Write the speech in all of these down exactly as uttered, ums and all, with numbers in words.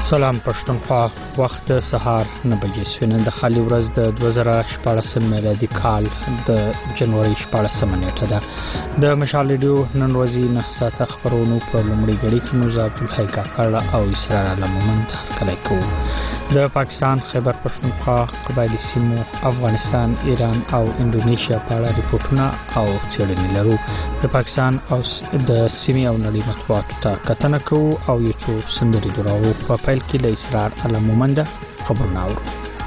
سلام پښتونخوا، وخت د سهار نه بجې شوې. نن د خالي ورځ د دوه زره شپاړسم میلادي کال د جنوري شپاړسمه نیټه ده. د مشال ریډیو نن ورځې نه ساعته خبرونو په لومړۍ ګړۍ کې موږ عبدالحی کاکړ او اسرار علمومند هرکلی کوو. د پاکستان، خیبر پښتونخوا، قبایلي سیمو، افغانستان، ایران او اندونیشیا په اړه ریپورتونه او څېړنې لرو. د پاکستان او د سیمې او نړۍ مطبوعاتو ته کتنه کوو او یو څو سندرې دوراوو. په پیل کې د اسرار علمومند خبرونه اورو.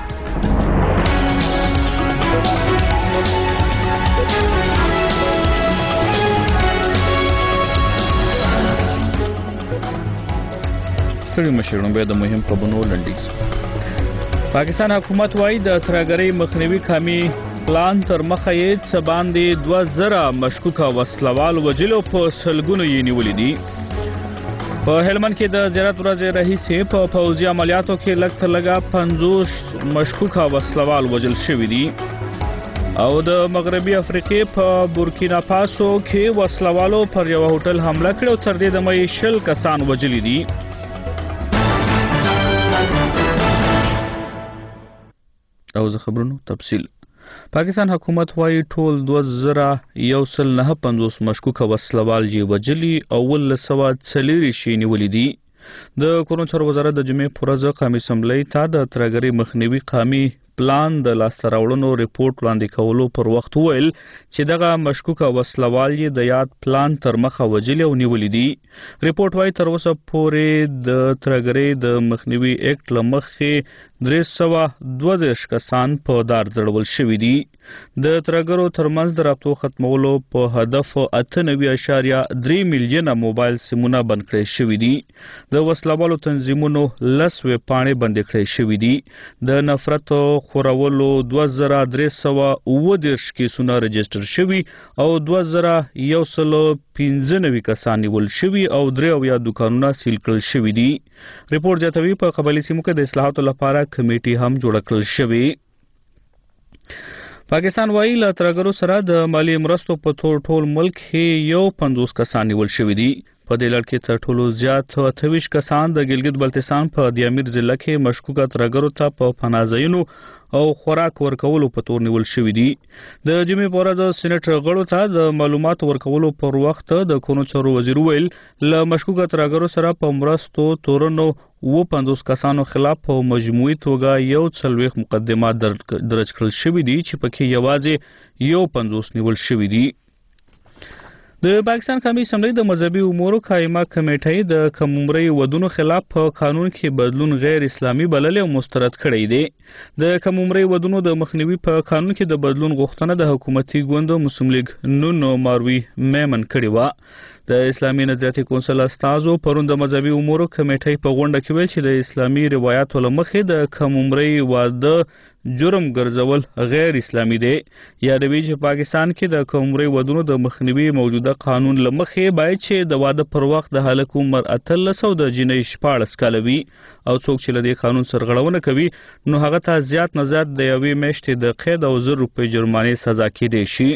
ستړي مشرون به د مهم خبرونو لنډیز. پاکستان حکومت وايي د ترهګرۍ مخنیوي کامي پلان تر مخه یې څه باندې دوه زره مشکوکه وسلوال وجلو په سلګونو یې نیولې دي. په هلمند کې د زیارت ورځې راهیسې په پوځي عملیاتو کې لږ تر لږه پنځوس مشکوکه وسلوال وژل شوي دي. او د مغربي افریقې په بورکینا فاسو کې وسلوالو پر یو هوټل حمله کړې او تر دې دمه یې شل کسان وژلي دي. او زه خبرونو تفصیل. پاکستان حکومت وايي ټول دوه زره یو سل نه پنځوس مشکوکه وسلوال یې وژلي او ولس سوه څلېرویشت یې نیولي دي. د کورونو چارو وزارت د جمعې په ورځ قومي اسمبلۍ ته د ترهګرۍ مخنیوي قومي پلان د لاسته راوړنو ریپورت وړاندې کولو پر وخت وویل چې دغه مشکوکه وسلوال یې د یاد پلان تر مخه وژلي او نیولي دي. ریپورت وايي تر اوسه پورې د ترهګرۍ د مخنیوي اکټ له مخې درې سوه دوه دېرش کسان په دار ځړول شوي دي. د ترهګرو ترمنځ د رابطو ختمولو په هدف اته نوي اعشاریه درې میلیونه موبایل سیمونه بند کړای شوي دي. د وسلوالو تنظیمونو لس ویبپاڼې بندې کړای شوي دي. د نفرت خورولو دوه زره درې سوه اووه دېرش کیسونه رجسټر شوي او دوه زره یو سل پنځه نوي کسان نیول شوي او درې اویا دوکانونه سیل کړل شوي دي. ریپورت زیاتوي په قبایلي سیمو کې د اصلاحاتو لپاره کمیټې هم جوړه کړل شوې. پاکستان وايي له ترهګرو سره د مالي مرستو په تور ټول ملک کې یو پنځوس کسان نیول شوي دي. په دې لړ کې تر ټولو زیات اته ویشت کسان د ګلګت بلتستان په دیامیر ضلع کې مشکوکه ترهګرو ته په پناه ځایونو او خوراک ورکولو په تور نیول شوي دي. د جمعې په ورځ سینټ غړو ته د معلوماتو ورکولو پر وخت د کورونو چارو وزیر ویل له مشکوکه ترهګرو سره په مرستو تورنو اووه پنځوس کسانو خلاف په مجموعي توګه یو څلوېښت مقدمات درج کړل شوي دي چې پکې یوازې یو پنځوس نیول شوي دي. د پاکستان قومي اسمبلۍ د مذهبي امورو قائمه کمیټې د کم عمرۍ ودونو خلاف په قانون کې بدلون غیر اسلامي بللی او مسترد کړی دی. د کم عمرۍ ودونو د مخنیوي په قانون کې د بدلون غوښتنه د حکومتي ګوند مسلم لیگ نون ماروي میمن کړې وه. د اسلامي نظریاتي کونسل استازو پرون د مذهبي امورو کمیټې په غونډه کې ویل چې د اسلامي روایاتو له مخې د کم عمرۍ واده جرم ګرځول غیر اسلامي دی. یادوي چې پاکستان کې د کم عمرۍ ودونو د مخنیوي موجوده قانون له مخې باید چې د واده پر وخت د هلک عمر اتلس او د جینۍ شپاړس کاله وي او څوک چې له دې قانون سرغړونه کوي نو هغه ته زیات نه زیات د یوې میاشتې د قید او زر روپۍ جرمانې سزا کیدی شي.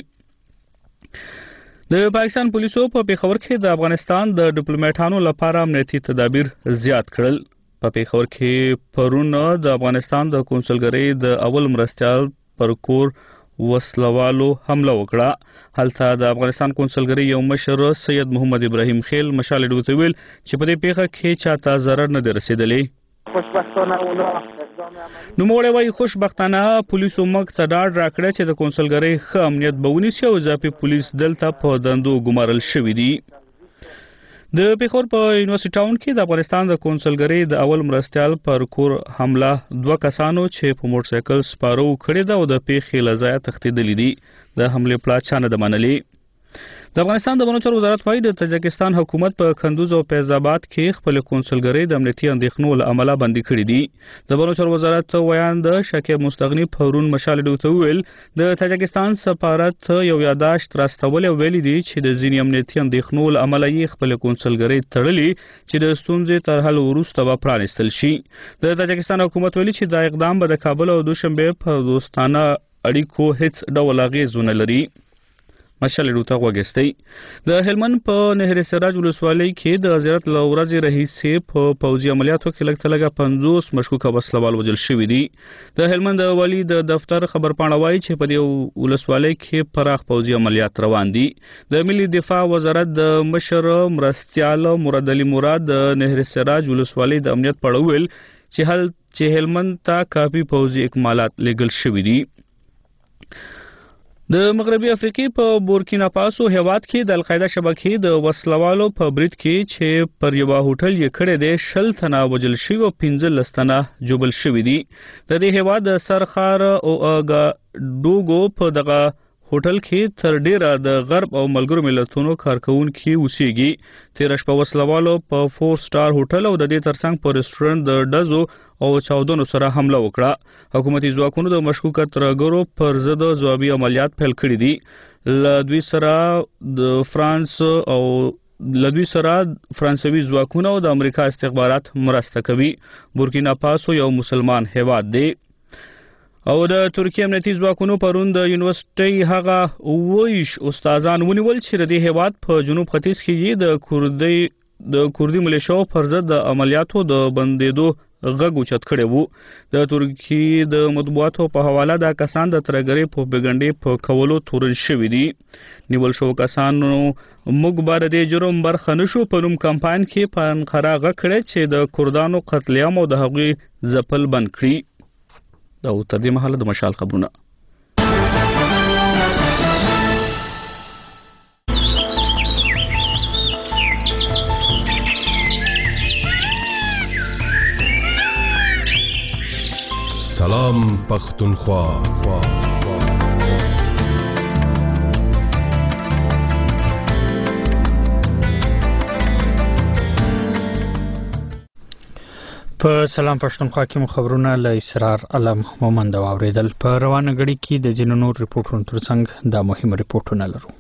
د پاکستان پولیسو په پېښور کې د افغانستان د ډیپلوماټانو لپاره امنیتي تدابیر زیات کړل. په پېښور کې پرون د افغانستان د کونسلګرۍ د اول مرستیال پر کور وسلوالو حمله وکړه. هلته د افغانستان کونسلګرۍ یو مشر سید محمد ابراهیم خیل مشال ریډیو ته ویل چې په دې پیښه کې چاته ضرر نه دی رسېدلی. نوموړی وایي خوشبختانه پولیسو موږ ته ډاډ راکړی چې د کونسلګرۍ ښه امنیت به ونیسي او اضافي پولیس دلته په دندو ګمارل شوي دي. د پېښور په یونیورسټي ټاون کې د افغانستان د کونسلګرۍ د اول مرستیال پر کور حمله دوه کسانو چې په موټرسایکل سپاره کړې ده او د پیښې له ځایه تښتېدلي دي. د حملې پلان چا نه ده منلی. د افغانستان د بانو چارو وزارت وايي د تاجکستان حکومت په کندوز او فیض آباد کې خپل کونسلګرۍ د امنیتي اندېښنو له امله بندي کړي دي. د بانو چارو وزارت ویاند شکیب مستغني پرون مشال ریډیو ته وویل د تاجکستان سفارت یو یاداشت راستولی او ویلي دي چې د ځینې امنیتي اندېښنو له امله یې خپل کونسلګرۍ تړلي چې د ستونزې تر حل وروسته به پرانیستل شي. د تاجکستان حکومت ویلي چې دا اقدام به د کابل او دوشنبه په دوستانه اړیکو هیڅ ډول اغېز ونه لري. مشالډو ته وګستي د هلمند په نهر سراج ولسوالۍ کې د زیارت لورځ رئیس په پوځي عملیاتو کې لږ تلګه پنځوس مشکوک وسلوال وژل شوي دي د هلمند والی د دفتر خبرپاڼه وایي چې په دې ولسوالۍ کې پراخ پوځي عملیات روان دي د ملي دفاع وزارت د مشر مرستيال مراد علي مراد د نهر سراج ولسوالۍ د امنیت پړویل چې هل چې هلمند ته کافي پوځي اکمالات لګل شوي دي د مغربي افریقې په بورکینا فاسو هیواد کې د القاعده شبکې د وسلوالو په برید کې چې پر یو هوټل یې کړی دی شل تنه وژل شوي او پنځلس تنه جوبل شوي دي د دې هیواد د سرخار او ډوګو په دغه هوټل کې تر ډیره د غرب او ملګرو ملتونو کارکونکو اوسېږي تیر شپه وسلوالو په فور سٹار هوټل او د دې ترڅنګ په ریسټورانټ د ډزو او چاودنو سره حمله وکړه حکومتي ځواکونو د مشکوک ترګرو پر ضد ځوابي عملیات پیل کړي دي لدوی سره د فرانس او لدوی سره فرانسوي ځواکونه او د امریکا استخبارات مرسته کوي بورکینا فاسو یو مسلمان هیواد دی او د ترکیه امنیتي ځواکونو پرون د یونیورسيټي هغه ویش استادان ونیول چې د هیواد په جنوب ختیځ کې د کوردی د کوردی ملیشو پر ضد د عملیاتو د بندیدو غږ اوچت کړی وو د ترکیه د مطبوعاتو په حواله د کسان د ترګری په بګنډي په کولو تورن شوې دي نیول شو کسانو موږ بار د جرم برخه نشو په نوم کمپاین کې په انقره غږ کړی چې د کوردانو قتل عام او د هغوی ځپل بند کړي دا تر دې مهاله د مشال خبرونه سلام پختونخوا په سلام پښتونخوا کې مو خبرونه له اسرار علم مومند اوریدل په روانه غړي کې د جنونو نور ریپورتونو ترڅنګ دا مهم ریپورتونه لرو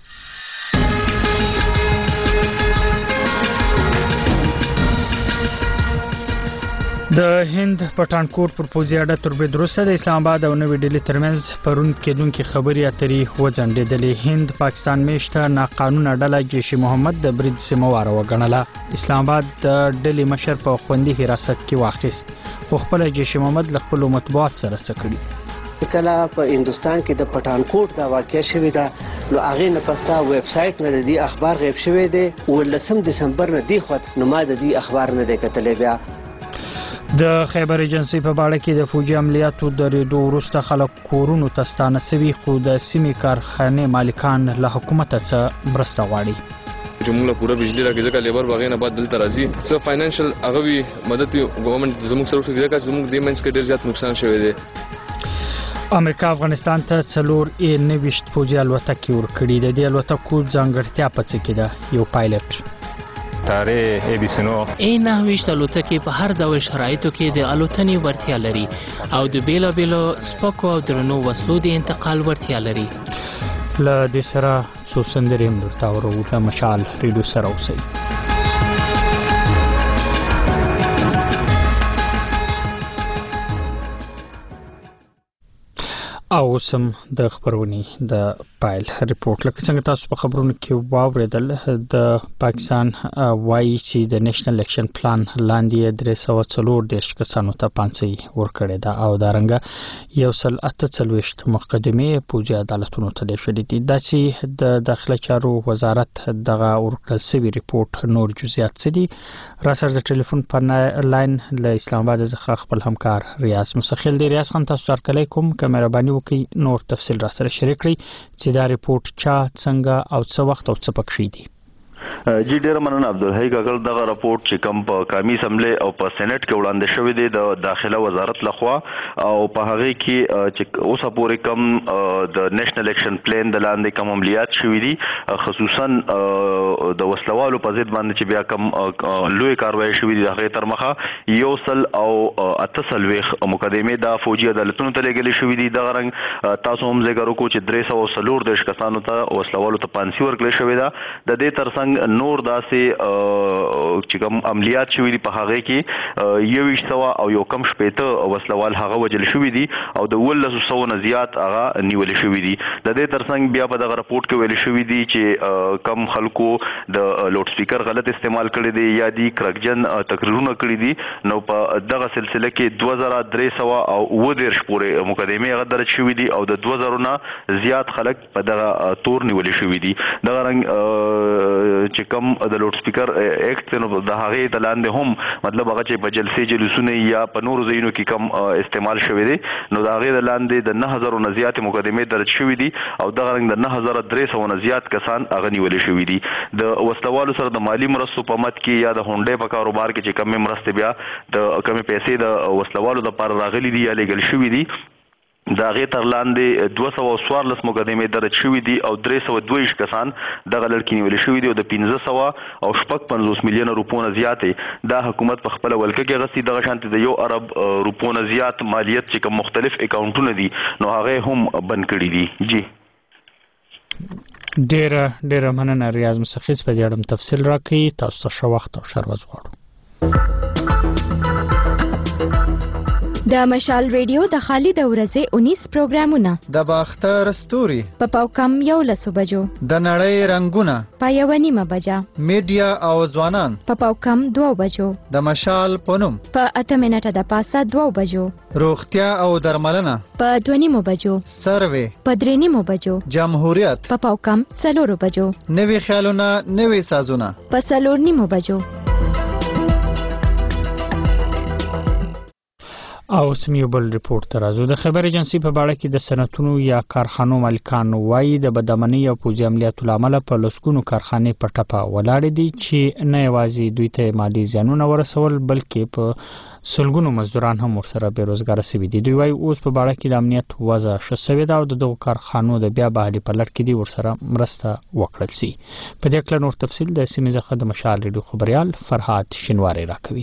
د هند پټانکوټ پر پوځي اډه تربیت وروسته د اسلام آباد او نوې ډیلي ترمنځ پرون کېدونکې خبرې اترې وځنډېدلې هند پاکستان میشته ناقانونه ډله جیش محمد د برید سیمواره وګڼله اسلام آباد د ډلې مشر په خوندي حراست کې واخیست خو خپل جیش محمد له خپل مطبوعات سره څه کړي کله په هندستان کې د پټانکوټ دا واقعیا شوې ده نو هغه نه پستا ویب سټ نه د اخبار غیب شوې ده ولسم دسمبر نه دی خو نو ما د دې اخبار نه د کتلې بیا د خیبر ایجنسی په باړه کې د فوجي عملیاتو درېدو وروسته خلک کورونو ته ستانه سوي خو د سیمې کارخانې مالکان له حکومت څخه مرسته غواړي چې موږ پوره بجلی راکې ځکه لیبر باغې نه بعد دلته راځي څه فاینانشل هغه وی مدد ګورنمنت زموږ سره وکړي ځکه زموږ د منځ کې ډېر زیات نقصان شوی دی امریکا افغانستان ته څلور ای نوښت فوجي الوتکې ورکړي د دې الوتکو ځانګړتیا په څه کې ده یو پایلټ تاره ای بي سي نو ای نهویشت الوتکې په هر ډول شرایطو کې د الوتنې ورتیا لري او د بیلا بیلو سپکو او درنو وسلو د انتقال ورتیا لري له دې سره څو سندرې هم درته اورو له مشال ریډیو سره اوسئ او سم د خبرونی د پایل ریپورت لکه څنګه تاسو په خبرونو کې واوریدل د پاکستان وایي چې د نېشنل اکشن پلان لاندې درې سوه څلور دېرش کسانو ته پانسۍ ورکړې ده او دارنګه یو سل اته څلوېښت مقدمې پوځي عدالتونو ته لیږلې دي دا چې د داخله چارو وزارت دغه ورکړل شوي ریپورت نور جزئیات څه دي را سره د ټلیفون په لاین له اسلام آباد څخه خپل همکار ریاض مسخیل دی ریاض خان تاسو ته کوم کیمرابانی وکي نور تفصیل را سره شریک کړئ چې دا ریپورت چا څنګه او څه وخت او څه پکې دي جی ډیر مننه عبدالحی کاکل دغه راپورټ چې کوم په قومي اسمبلی او په سېنات کې وړاندې شوی دی د داخله وزارت لخوا او په هغه کې چې اوسه پورې کوم د نېشنل اکشن پلان د لاندې کوم عملیات شوی دي خصوصا د وسلوالو په ضد باندې چې بیا کوم لوی کاروایی شوی دي هغه تر مخه یو سل او اته سلويخ مقدمه د فوجي عدالتونو ته لګل شوی دي د رنګ تاسو هم ذکر وکړو چې درې سوه څلور دیرش کسانو ته وسلوالو ته پانسي ورکړل شوی ده د دې ترڅنګ ترڅنګ نور داسې چې کوم عملیات شوي دي په هغه کې یویش سوا او یو کم شپېته وسلوال هغه وجل شوي دي او د ولس سو نه زیات هغه نیول شوي دي. د دې ترڅنګ بیا په دغه راپورټ کې ویل شوي دي چې کم خلکو د لوډ سپیکر غلط استعمال کړی دی یا دی کرکجن تقریرونه کړی دي. نو په دغه سلسله کې دوه زره درې سوه او اووه دېرش پورې مقدمې هغه درج شوي دي او د دوه زرو نه زیات خلک په دغه تور نیول شوي دي. دغه رنګ چې کم د لوډ سپیکر اکټ نو د هغې د لاندې هم مطلب هغه چې په جلسې جلوسونه یا په نورو ځایونو کې کم استعمال شوی دی نو د هغې د لاندې د نه هزرو نه زیاتې مقدمې درج شوي دي او دغه رنګ د نه هزره درې سوه نه زیات کسان هغه نیولې شوي دي. د وسلوالو سره د مالي مرستو په مد کې یا د هونډۍ په کاروبار کې چې کمې مرستې بیا د کمې پیسې د وسلوالو دپاره راغلي دي یا لیږل شوي دي د هغې تر لاندې دوه سوه څوارلس مقدمې درج شوي دي او درې سوه دوه ویشت کسان دغه لړ کې نیولې شوي دي او د پنځه سوه او شپږ پنځوس میلیونه روپو نه زیاتې دا حکومت په خپله ولکه کې اخیستي. دغه شانتې د یو ارب روپو نه زیات مالیت چې کوم مختلف اکاونټونه دي نو هغه هم بند کړي دي. جی ډیره ډیره مننه ریاض مسخیز په دې اړه تفصیل راکړي. تاسو ته ښه وخت او ښه ورځ غواړو. د مشال ریډیو د خالد ورځې اونیس پروګرامونه د باختر ستوري په پاوکم یو لسو بجو د نړۍ رنگونه په یو نیمه بجه میډیا او ځوانان په پاوکم دوه بجو د مشال پونم په اته منټه د پاسه دوه بجو روغتیا او درملنه په دوه نیمه بجو سروې په درې نیمه بجو جمهوریت په پاوکم څلورو بجو نوي خیالونه نوي سازونه په څلور نیمه بجو او سمیو بل ریپورت ترازو د خبر ایجنسی په باړه کې د صنعتونو یا کارخانو مالکان وایي د بدامنۍ او پوځي عملیاتو لامل په لسګونو کارخانې په ټپه ولاړې دي چې نه یوازې دوی ته مالی زیانونه ورسول بلکې په سلګونو مزدوران هم ورسره بیروزګاره شوي دي. دوی وایي اوس په باړه کې د امنیت وضع ښه شوې ده او د دغو کارخانو د بیا بحالي په لټ کې دي ورسره مرسته وکړل سي. په دې اړه نور تفصیل د سیمې څخه د مشال ریډیو خبريال فرهاد شینواری راکوي.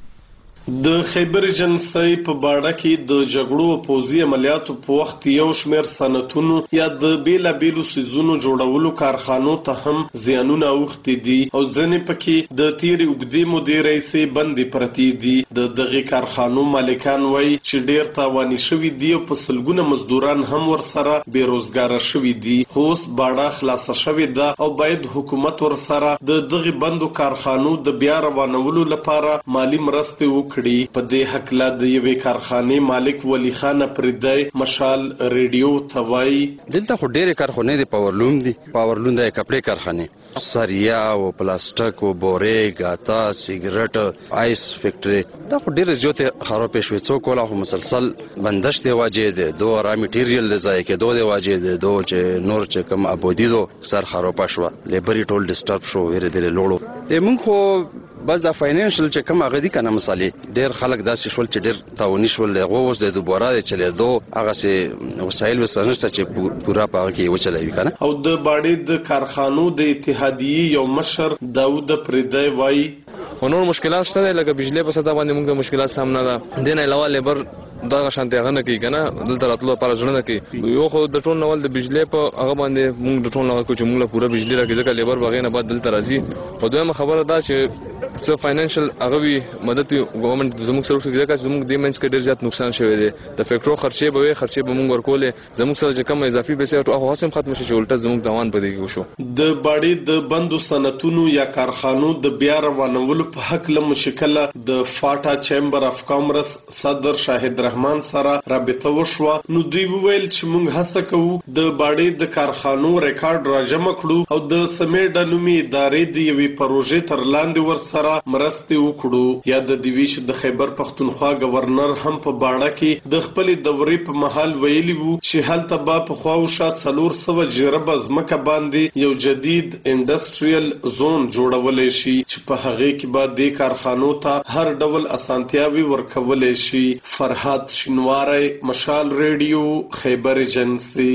د خیبر ایجنسی په باړه کې د جګړو پوځي عملیاتو په وخت یو شمېر صنعتونو یا د بیلابیلو څیزونو جوړولو کارخانو ته هم زیانونه اوښتي دي او ځینې پکې د تیرې اوږدې مودې راهیسې بندې پرتې دي. د دغې کارخانو مالکان وایي چې ډېر تاواني شوي دي او په سلګونه مزدوران هم ورسره بېروزګاره شوي دي. خو اوس باړه خلاصه شوې ده او باید حکومت ورسره د دغې بندو کارخانو د بیا روانولو لپاره مالي مرستې وکړي. په دې حقله د یوې کارخانې مالک ولی خان پردی مشال ریډیو ته وایي دلته خو ډېرې کارخانې دي، پاورلوم دي، پاورلوم د کپړې کارخانې، سریا او پلاستیک او بورې ګاتا سیګریټ آیس فیکټري دا خو ډېرې زیاتې خرابې شوې. څوک ولا خو مسلسل بندش دی واجې دی دو را میټیریل دی ځای کې دو دی واجې دی دو چې نور چې کم ابودي دو سر خراب شو لیبري ټول ډیسټرب شو ویری دی لوړو د مونږ خو بس دا فاینانشل چې کوم هغه دي کنه مثالي ډېر خلک داسې شول چې ډېر تاوني شول دغه اوس د دوباره د چلېدو هغه سي وسایل وسنشته چې پورا پاغه کې وچلوي کنه. او د باړې د کارخانو د اتحادیې یو مشر داوود پردی وایي نور مشکلات شته لکه بجلی په سطح باندې موږ مشکلات سامنا ده. دین علاوه لیبر دا شانتي هغه نه کوي کنه دلته راتلو لپاره ځنه نه کوي. یو خو د ټول نوول د بجلی په هغه باندې موږ د ټول نوول کو چې موږ له پوره بجلی راکې ځکه لیبر بغیر نه بعد دلته راځي. او دویمه خبره دا چې څه فاینانشل هغه وی مدد ګورنمنت زموږ سره وکړي ځکه زموږ د منځ کې ډېر زیات نقصان شوی دی. د فیکټرو خرچې به وي خرچې به موږ ورکولې زموږ سره چې کم اضافي پیسې او هغه هم ختم شي چې الټه زموږ دوان پدې کې وشو. د باړې د بندو صنعتونو یا کارخانو د بیا روانولو په حق له مشکله د فاټا چیمبر اف کامرس صدر شاهد رحمان سره رابطه وشوه. نو دوی وویل چې موږ هڅه کوو د باړې د کارخانو ریکارډ راجمع کړو او د سمیډا نومي ادارې د یوې پروژې تر لاندې ورسره مرستې وکړو. یا د دیویش د خیبر پښتونخوا گورنر هم په باړه کې د خپلې دورې په محل ویلي وو چې هلته به په خواوشا څلور سوه جربه ځمکه باندې یو جدید انډسټریل زون جوړولی شي چې په هغې کې به دې کارخانو ته هر ډول اسانتیاوې ورکولی شي. فرهاد شینواری مشال ریډیو خیبر ایجنسی.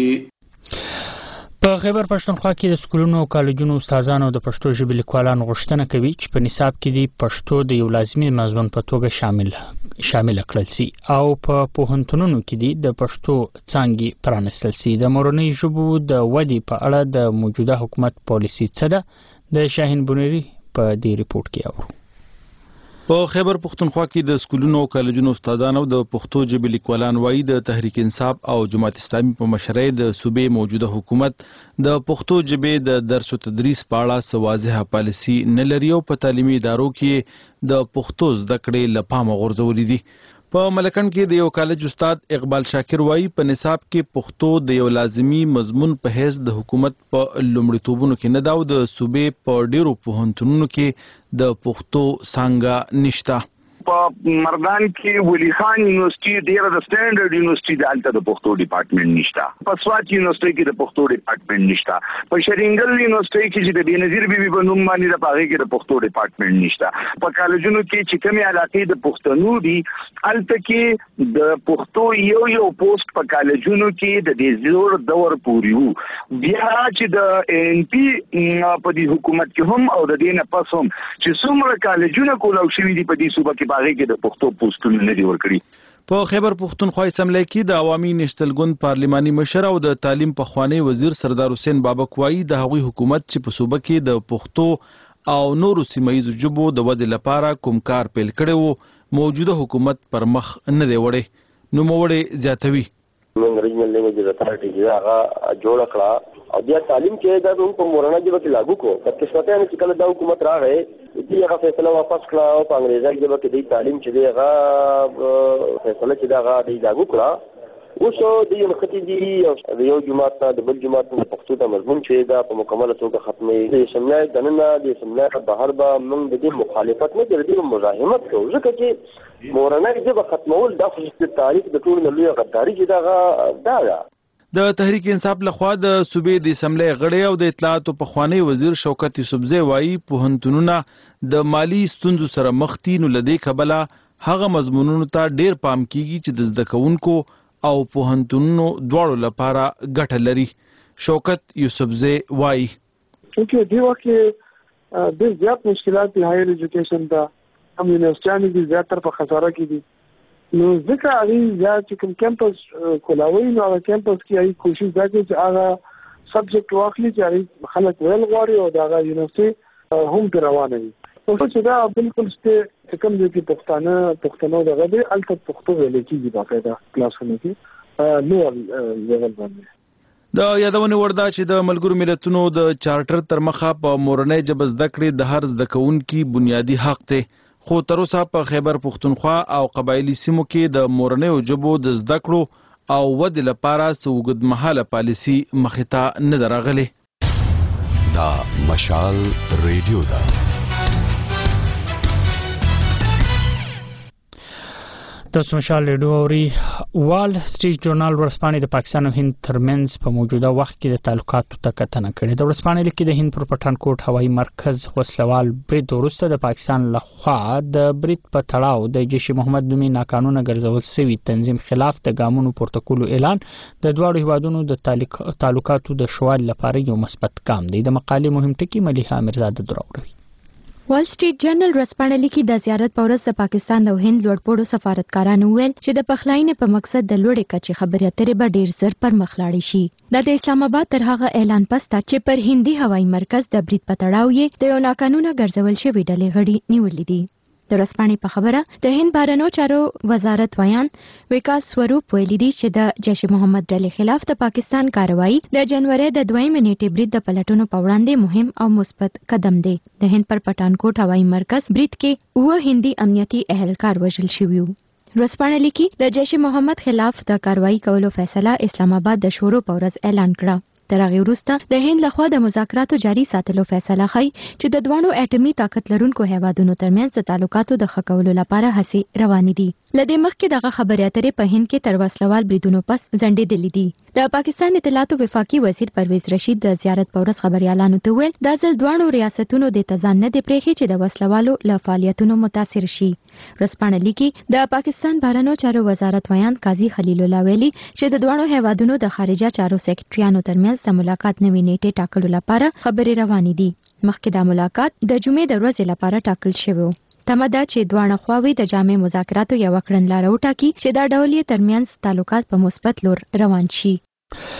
په خیبر پښتونخوا کې د سکولونو او کالجونو استادانو د پښتو ژبې لیکوالانو غوښتنه کوي چې په نصاب کې د پښتو د یو لازمي مضمون په توګه شامل شامل کړل شي او په پوهنتونونو کې د پښتو څانګې پرانستل شي. د مورنۍ ژبو د ودې په اړه د موجوده حکومت پالیسي څه ده؟ د شاهین بونری په دې ریپورت کې اورو. په خیبر پختونخوا کې د سکولونو او کالجونو استادانو د پښتو ژبې لیکوالان وایي د تحریک انصاف او جماعت اسلامي په مشرۍ د صوبې موجوده حکومت د پښتو ژبې د درس او تدریس په اړه څه واضحه پالیسي نه لري او په تعلیمي ادارو کې د پښتو زده کړې له پامه غورځولې دي. په ملکن کې د یو کالج استاد اقبال شاکر وایي په نصاب کې پښتو د یو لازمی مضمون په حیث د حکومت په لومړیتوبونو کې نه دا او د صوبې په ډیرو پوهنتونونو کې د پښتو څانګه نشته. په مردان کې ولی خان یونیورسيټي ډیره د سټانډرډ یونیورسيټي د الته د پښتو ډپارټمنټ نشته. په سوات یونیورسيټي کې د پښتو ډپارټمنټ نشته. په شرینګل یونیورسيټي کې چې د بنظیر بیبي په نوم باندې د پاغې کې د پښتو ډپارټمنټ نشته. په کالجونو کې چې کومه علاقې د پښتنو دي الته کې د پښتو یو یو پوسټ په کالجونو کې د دې زور دور پوری وو. بیا چې د ان پی په دې حکومت کې هم او د دې نه پس هم چې څومره کالجونه کولاو شوي دي په دې صوبه کې باغې کې د پښتو پوسټونه نه دی ورکړي. په خیبر پختونخوا اسمبلی کې د عوامي نېشنل ګوند پارلماني مشر او د تعلیم پخوانی وزیر سردار حسین بابک وایي د هغوی حکومت چې په صوبه کې د پښتو او نورو سیمه‌ییزو ژبو د ودې لپاره کوم کار پیل کړی وو موجوده حکومت پر مخ نه دی وړی. نوموړی زیاتوي موږ ریجنل لینګویج اتھارټي چې هغه جوړ کړه او بیا تعلیم کې دا په مورنه ژبه کې لاګو کو په قسمتانه چې کله دا حکومت راغی دې هغه فیصله واپس کړه او په انګریزي ژبه کې د تعلیم چې دی هغه فیصله چې دا هغه د لاګو کړه. اوس د یو خطي دی او یو جماعت د بل جماعت په پښتو د مضمون چې دا په مکمله توګه ختمي د شملای دننه د شملای بهر به موږ د دې مخالفت نه کوي د مزاحمت کوو ځکه چې مورنه ژبه ختمول د تاریخ د ټول لوی غداري چې دا دا د تحریک انصاف لخوا د صوبې د اسمبلی غړي او د اطلاعات او پخوانی وزیر شوکت یوسفزی وایي پوهنتونونه د مالی ستونزو سره مخ دي نو لدې کبله هغه مضمونونو ته ډیر پام کیږي چې د زده کوونکو او پوهنتونونو دواړو لپاره ګټه لري. شوکت یوسفزی وایي چې دی واکه د زیات مشکلات د هایر ایجوکیشن ته هم یونیورسيټانو کې زیاتره په خساره کې دي نو ځکه هغه زیات کوم کیمپس کولاوي نو هغه کیمپس کې هغه کوشش وکړي چې هغه سبجیکټ واخلي چې هغه خلک ویل غواړي او دا هغه یونیورسيټي هم پر روانه وي. نو چې دا بالکل ست کوم ځای کې پښتانه پښتنو دغه دی الته پښتو ویل کېږي باقاعده کلاسونه کې نو لیول باندې. د یادونه وردا چې د ملګرو ملتونو د چارټر تر مخه په مورنۍ ژبه زده کړې د هر زده کوونکي بنیادی حق دی خو تر اوسه په خیبر پختونخوا او قبایلی سیمو کې د مورنۍ ژبو د زده کړو او ودې لپاره څه اوږدمهاله پالیسي مخې ته نه ده راغلې. دا مشال ریډیو ده. تاسو مشال ریډیو اوري. وال سټریټ جورنال ورسپانې د پاکستان او هند ترمنځ په موجوده وخت کې د تعلقاتو ته کتنه کړې. د ورسپانې لیکي د هند پر پټانکوټ هوایي مرکز وسلوال برید وروسته د پاکستان لخوا د برید په تړاو د جیش محمد نومي ناقانونه ګرځول شوی تنظیم خلاف د ګامونو پورته کولو اعلان د دواړو هیوادونو د تعلقاتو د شوال لپاره یو مثبت ګام دی. د مقالې مهم ټکی ملیحه میرزاده دراوړي. وال سټریټ جرنل ورځپاڼه لیکي د زیارت په ورځ د پاکستان او هند لوړپوړو سفارتکارانو ویل چې د پخلاینې په مقصد د لوړې کچې خبرې اترې به ډیر زر پر مخ لاړې شي. د اسلام آباد تر هغه اعلان پسته چې پر هندي هوایي مرکز د برید په تړاو یې د یو ناقانونه ګرځول شوی ډلې غړي نیولې دي. د ورځپاڼې په خبره د هند بهرنیو چارو وزارت ویان وکاس سوروپ ویلي دي چې د جیش محمد ډلې خلاف د پاکستان کاروایی د جنوري د دویمې نیټې برید د پلټونو په وړاندې مهم او مثبت قدم دی. د هند پر پټانکوټ هوایي مرکز برید کې اوه هندي امنیتي اهلکار وژل شوي وو. ورځپاڼه لیکي د جیش محمد خلاف د کاروایی کولو فیصله اسلام آباد د شورو په ورځ اعلان کړه. تر هغه وروسته د هند لخوا د مذاکراتو جاري ساتلو فیصله خای چې د دوانو اټومي طاقت لرونکو هیوادونو ترمنځ د تعلقاتو د ښه کولو لپاره هڅې روانې دي. لدې مخکې دغه خبرې اترې په هند کې تر وسلوال بریدونو پس ځنډېدلې دي. د پاکستان اطلاعاتو وفاقي وزیر پرویز رشید د زیارت په ورځ خبريالانو ته ویل دا ځل دوانو ریاستونو د تزان نه دی پرېخي چې د وسلوالو له فعالیتونو متاثر شي. ورځپاڼه لیکي د پاکستان بهرنیو چارو وزارت ویان قاضي خلیل الله ویلي چې د دوانو هیوادونو د خارجه چارو سکرټریانو ترمنځ د ملاقات نوې نیټه ټاکلو لپاره خبرې روانې دي. مخکې دا ملاقات د جمعې د ورځې لپاره ټاکل شوی و. تمه ده چې دوانه خواوې د جامع مذاکراتو یو کړنلاره وټاکي چې دا ډول یې ترمنځ تعلقات په مثبت لور روان شي.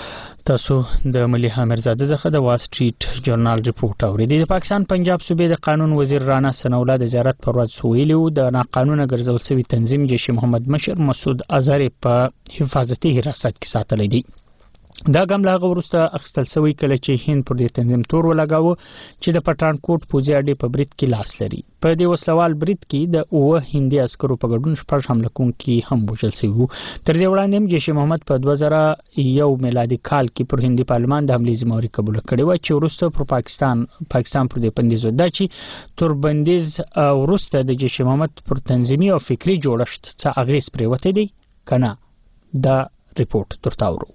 تاسو د ملي حامرزاده څخه د وال سټریټ جورنال ریپورت اوریدئ. د پاکستان پنجاب صوبې د قانون وزیر رانا ثناءالله د زیارت پر ورځ ویلي و د ناقانونه ګرځول شوی تنظیم جیش محمد مشر مسعود اظهر په حفاظتي حراست کې ساتلی دی. دا ګام لا غوړسته اخستل شوی کله چې هند پر دې تنظیم تور ولګاوه چې د پټانکوټ پوځي اډې په برید کې لاس لري. په دې وسلوال برید کې د اوه هندي عسکرو په ګډون شپږ حمله کوونکي هم وژل شوي. تر دې وړاندې جیش محمد په دوه زره یو میلادي کال کې پر هندي پارلمان د حملې ذمہواری قبول کړې و چې وروسته پر پاکستان پاکستان پر دې بندیز ودا چې تر بندیز وروسته د جیش محمد پر تنظیمي او فکری جوړښت څخه اغیز پریوته دی کنه. دا ریپورت ترتاورو.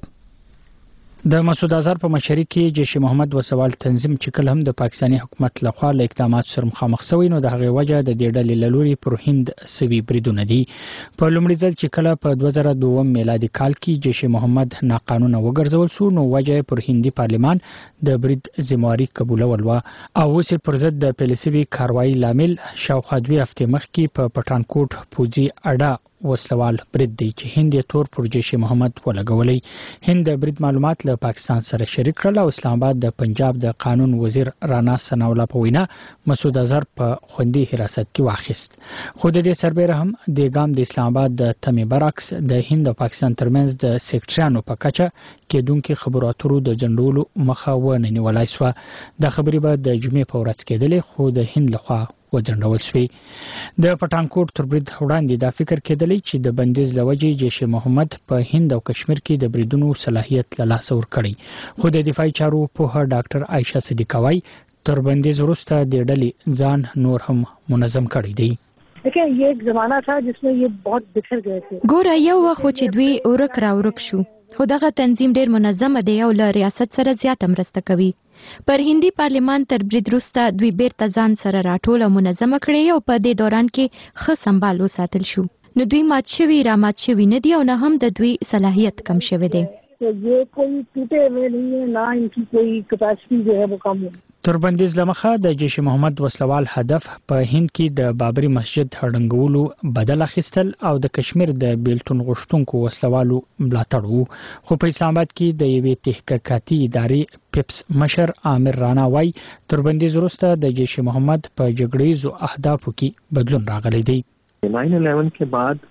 د مسعود اظهر په مشرۍ کې جیش محمد وسوال تنظیم چې کله هم د پاکستاني حکومت لخوا له اقداماتو سره مخامخ شوی نو د هغې وجه د دې ډلې له لوري پر هند سوي بریدونه دي. په لومړي ځل چې کله په دوه زره دوه میلادي کال کې جیش محمد ناقانونه وګرځول شو نو وجه پر هندي پارلمان د برید ذمہواری قبولول و او اوس پر ضد د پیلسوي کاروایی لامل شاوخوا دوه هفتې مخکې په پټانکوټ پوځي اډه وسلوال برید دی چې هند یې تور پر جیش محمد ولګولی. هند د برید معلومات له پاکستان سره شریک کړل او اسلام آباد د پنجاب د قانون وزیر رانا ثناءالله په وینا مسعود اظهر په خوندي حراست کې واخیست. خو د دې سربېره هم د ګام د اسلام آباد د تمې برعکس د هند او پاکستان ترمنځ د سیکټریانو په کچه کېدونکو خبرو اترو د جنډولو مخه ونه نیولای شوه. د خبرې به د جمعې په ورځ کېدلې خو د هند لخوا وځنډول شوی. د پټانکوټ تر برید وړاندې دا فکر کېدلی چې د بندیز لوجې جیش محمد په هند او کشمیر کې د بریدونو صلاحیت له لاسه ورکړی. خو د دفاعي چارو په ډاکټر عائشه صدیقه وايي تر بندیز وروسته د ډلې ځان نور هم منظم کړی دی. देखिए ये एक जमाना था जिसमें ये बहुत बिखर गए थे. ګوره یو وخت چې دوی اورک را اورک شو خو دغه تنظیم ډیر منظم دی او له ریاست سره زیات مرسته کوي. پر هندي پارلمان تر برید وروسته دوی بیرته ځان سره راټول او منظم کړي او په دې دوران کې ښه سمبال وساتل شو. نو دوی مات شوي را مات شوي نه دي او نه هم د دوی صلاحیت کم شوی دی. ये कोई टूटे हुए नहीं है ना इनकी कोई कैपेसिटी जो है वो कम है. تر بندیز لمخه د جیش محمد وسلوال هدف په هند کې د بابری مسجد هړنګولو بدل اخیستل او د کشمیر د بیلتون غشتونکو وسلوالو ملاتړ وو. خو په اسلام آباد کې د یوې تحقیقاتي ادارې پیپس مشر عامر رانا وايي تر بندیز وروسته د جیش محمد په جګړیزو اهدافو کې بدلون راغلی دی. ناین الیون के बाद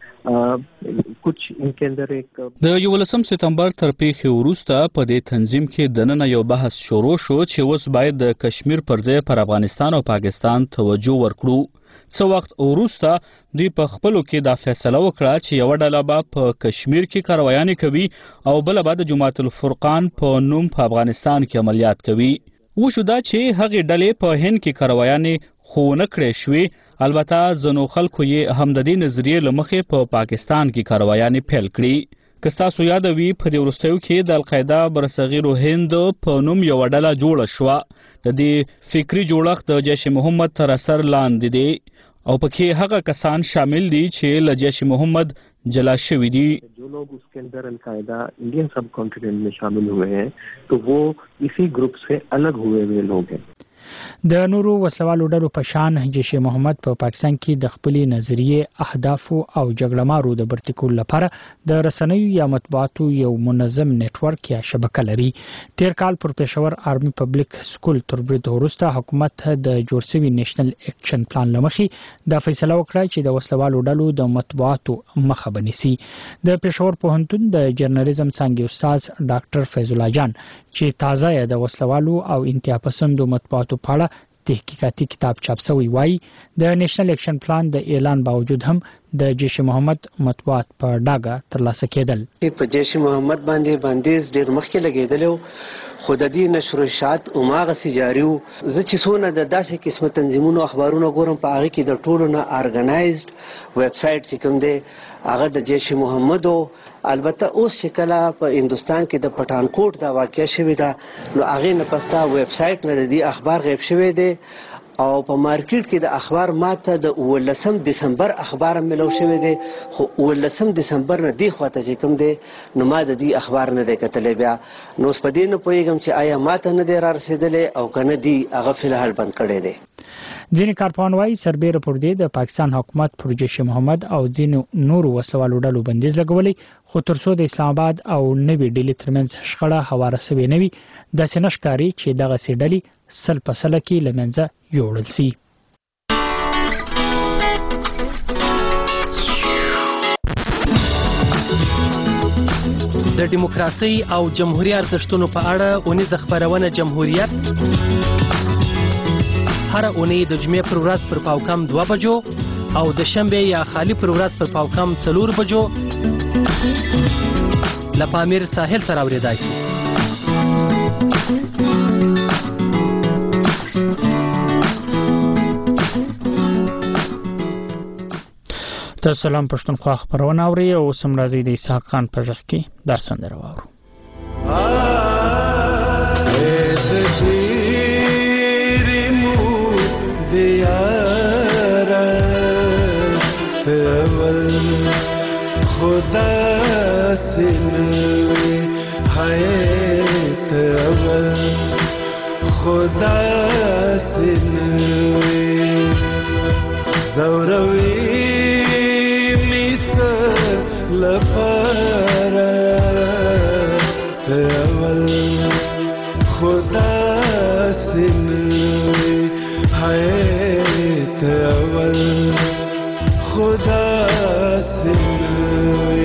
कुछ इनके अंदर एक د یولسم سپتمبر تر پیښې وروسته په دې تنظیم کې دننه یو بحث شروع شو چې اوس باید د کشمیر پر ځای پر افغانستان او پاکستان توجه ورکړو. څو وخت وروسته دوی په خپلو کې دا فیصله وکړه چې یو ډله به په کشمیر کې کاروایانې کوي او بل به د جماعت الفرقان په نوم په افغانستان کې عملیات کوي. وشو دا چې هغې ډلې په هند کې کاروایانې خو نه کړې شوې. البته ځینو خلکو یې هم د دې نظریې له مخې په پاکستان کې کاروایانې پیل کړي. که ستاسو یاد وي په دې وروستیو کې د القاعده برصغیرو هند په نوم یوه ډله جوړه شوه. د دې فکري جوړښت د جیش محمد تر اثر لاندې دی او پکې هغه کسان شامل دي چې له جیش محمد جلا شوي دي. जो लोग उसके अंदर अलकायदा इंडियन सब कॉन्टिनेंट में शामिल हुए हैं तो वो इसी ग्रुप से अलग हुए हुए लोग हैं. د نورو وسلوالو ډلو په شان جیش محمد په پاکستان کې د خپلې نظریې اهدافو او جګړهمارو د برتي کولو لپاره د رسنیو یا مطبوعاتو یو منظم نیټورک یا شبکه لري. تیر کال پر پېښور آرمي پبلک سکول تر برید وروسته حکومت د جوړ شوي نیشنل اکشن پلان له مخې دا فیصله وکړه چې د وسلوالو ډلو د مطبوعاتو مخه بنیسي. د پېښور پوهنتون د جرنالیزم څانګې استاد ډاکټر فیض الله جان چې تازه د وسلوالو او انتها پسندو مطبوعاتو په اړه تحقیقاتي کتاب چاپ شوی وایي د نیشنل اکشن پلان د اعلان باوجود هم د جیش محمد مطبوعات په ډاګه ترلاسه کېدل. په جیش محمد باندې بندیز ډیر مخکې لګېدل خو د دې نشر اشاعت هماغسې جاري وو. زه چې څونه د داسې قسمه تنظیمونو اخبارونه ګورم په هغې کې د ټولو نه ارګنایزډ ویب سایټ چې کوم دی هغه د جیش محمد و. البته اوس چې کله په هندوستان کې د پټانکوټ دا واقع شوې ده نو هغې نه پس دا ویب سایټ نه د دې اخبار غیب شوی دی او په مارکیټ کې د اخبار ماته د اوولسم دسمبر اخبار ملو شوی دی خو اوولسم دسمبر نه دی خواته چې کوم دی نو ما د دې اخبار نه دی کتلی. بیا نو اوس په دې نه پوهېږم چې آیا ماته نه دی را رسېدلی او که نه دی هغه فلحال بند کړی دی. ځینې کارپوهان وایي سربیره پر دې د پاکستان حکومت پر جیش محمد او ځینو نورو وسلوالو ډلو بندیز لګولی خو ترڅو د اسلام آباد او نوې ډیلی ترمنځ شخړه هواره شوې نه وي داسې نه ښکاري چې دغه سې ډلې سل په سله کې له منځه یوړل سي. د دیموکراسي او جمهوریت ارزښتونو په اړه اونیزه خبرونه جمهوریت هر اونۍ د جمعې پر ورځ پر پاوکم دوه بجو او د شنبه یا خالی پر ورځ پر پاوکم څلور بجو له پامیر ساحل سره اوریدای شي. تاسو سلام پښتونخوا خبرونه اوري او سم راځي د اسحاق خان په ژغ کې در سندره واورو. خدا سنوي حياة أول خدا سنوي زوروي ميسا لفارة أول خدا سنوي حياة أول خدا سنوي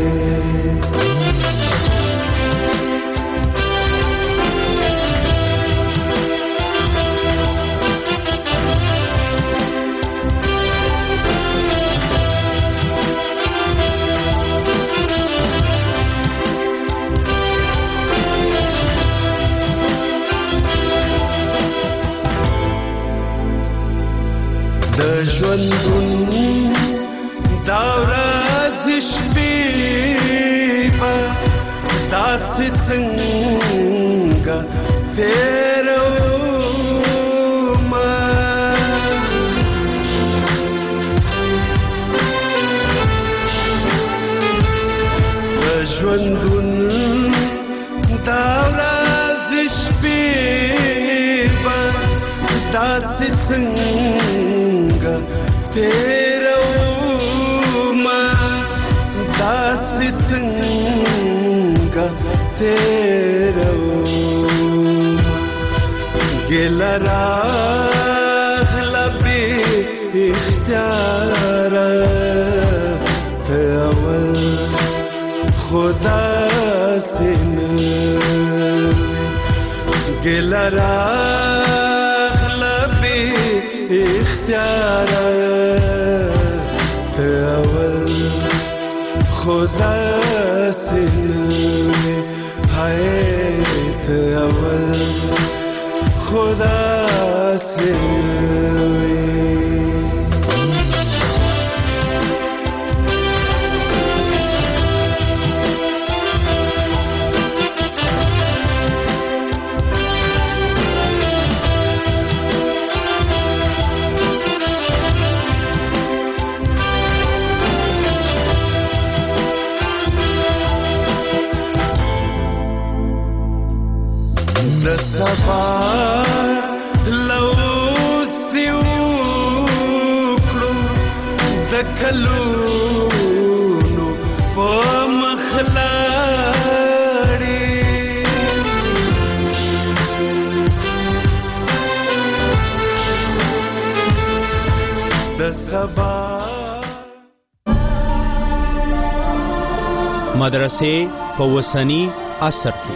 د ژوندون دا ورځ شپې به داسې څنګه تېرومه د ژوندون دا ورځ شپې به داسې څنګه تېرومه داسې څنګه تېرومه ګیله راغله بې اختیاره ته اول خو داسې نه ګیله راغله بې اختیاره اول خدا سنوي حياة اول خدا سنوي سبا لوس دی وکړو د کلونو په مخلاړي د سبا مدرسې په وسنی عصر کې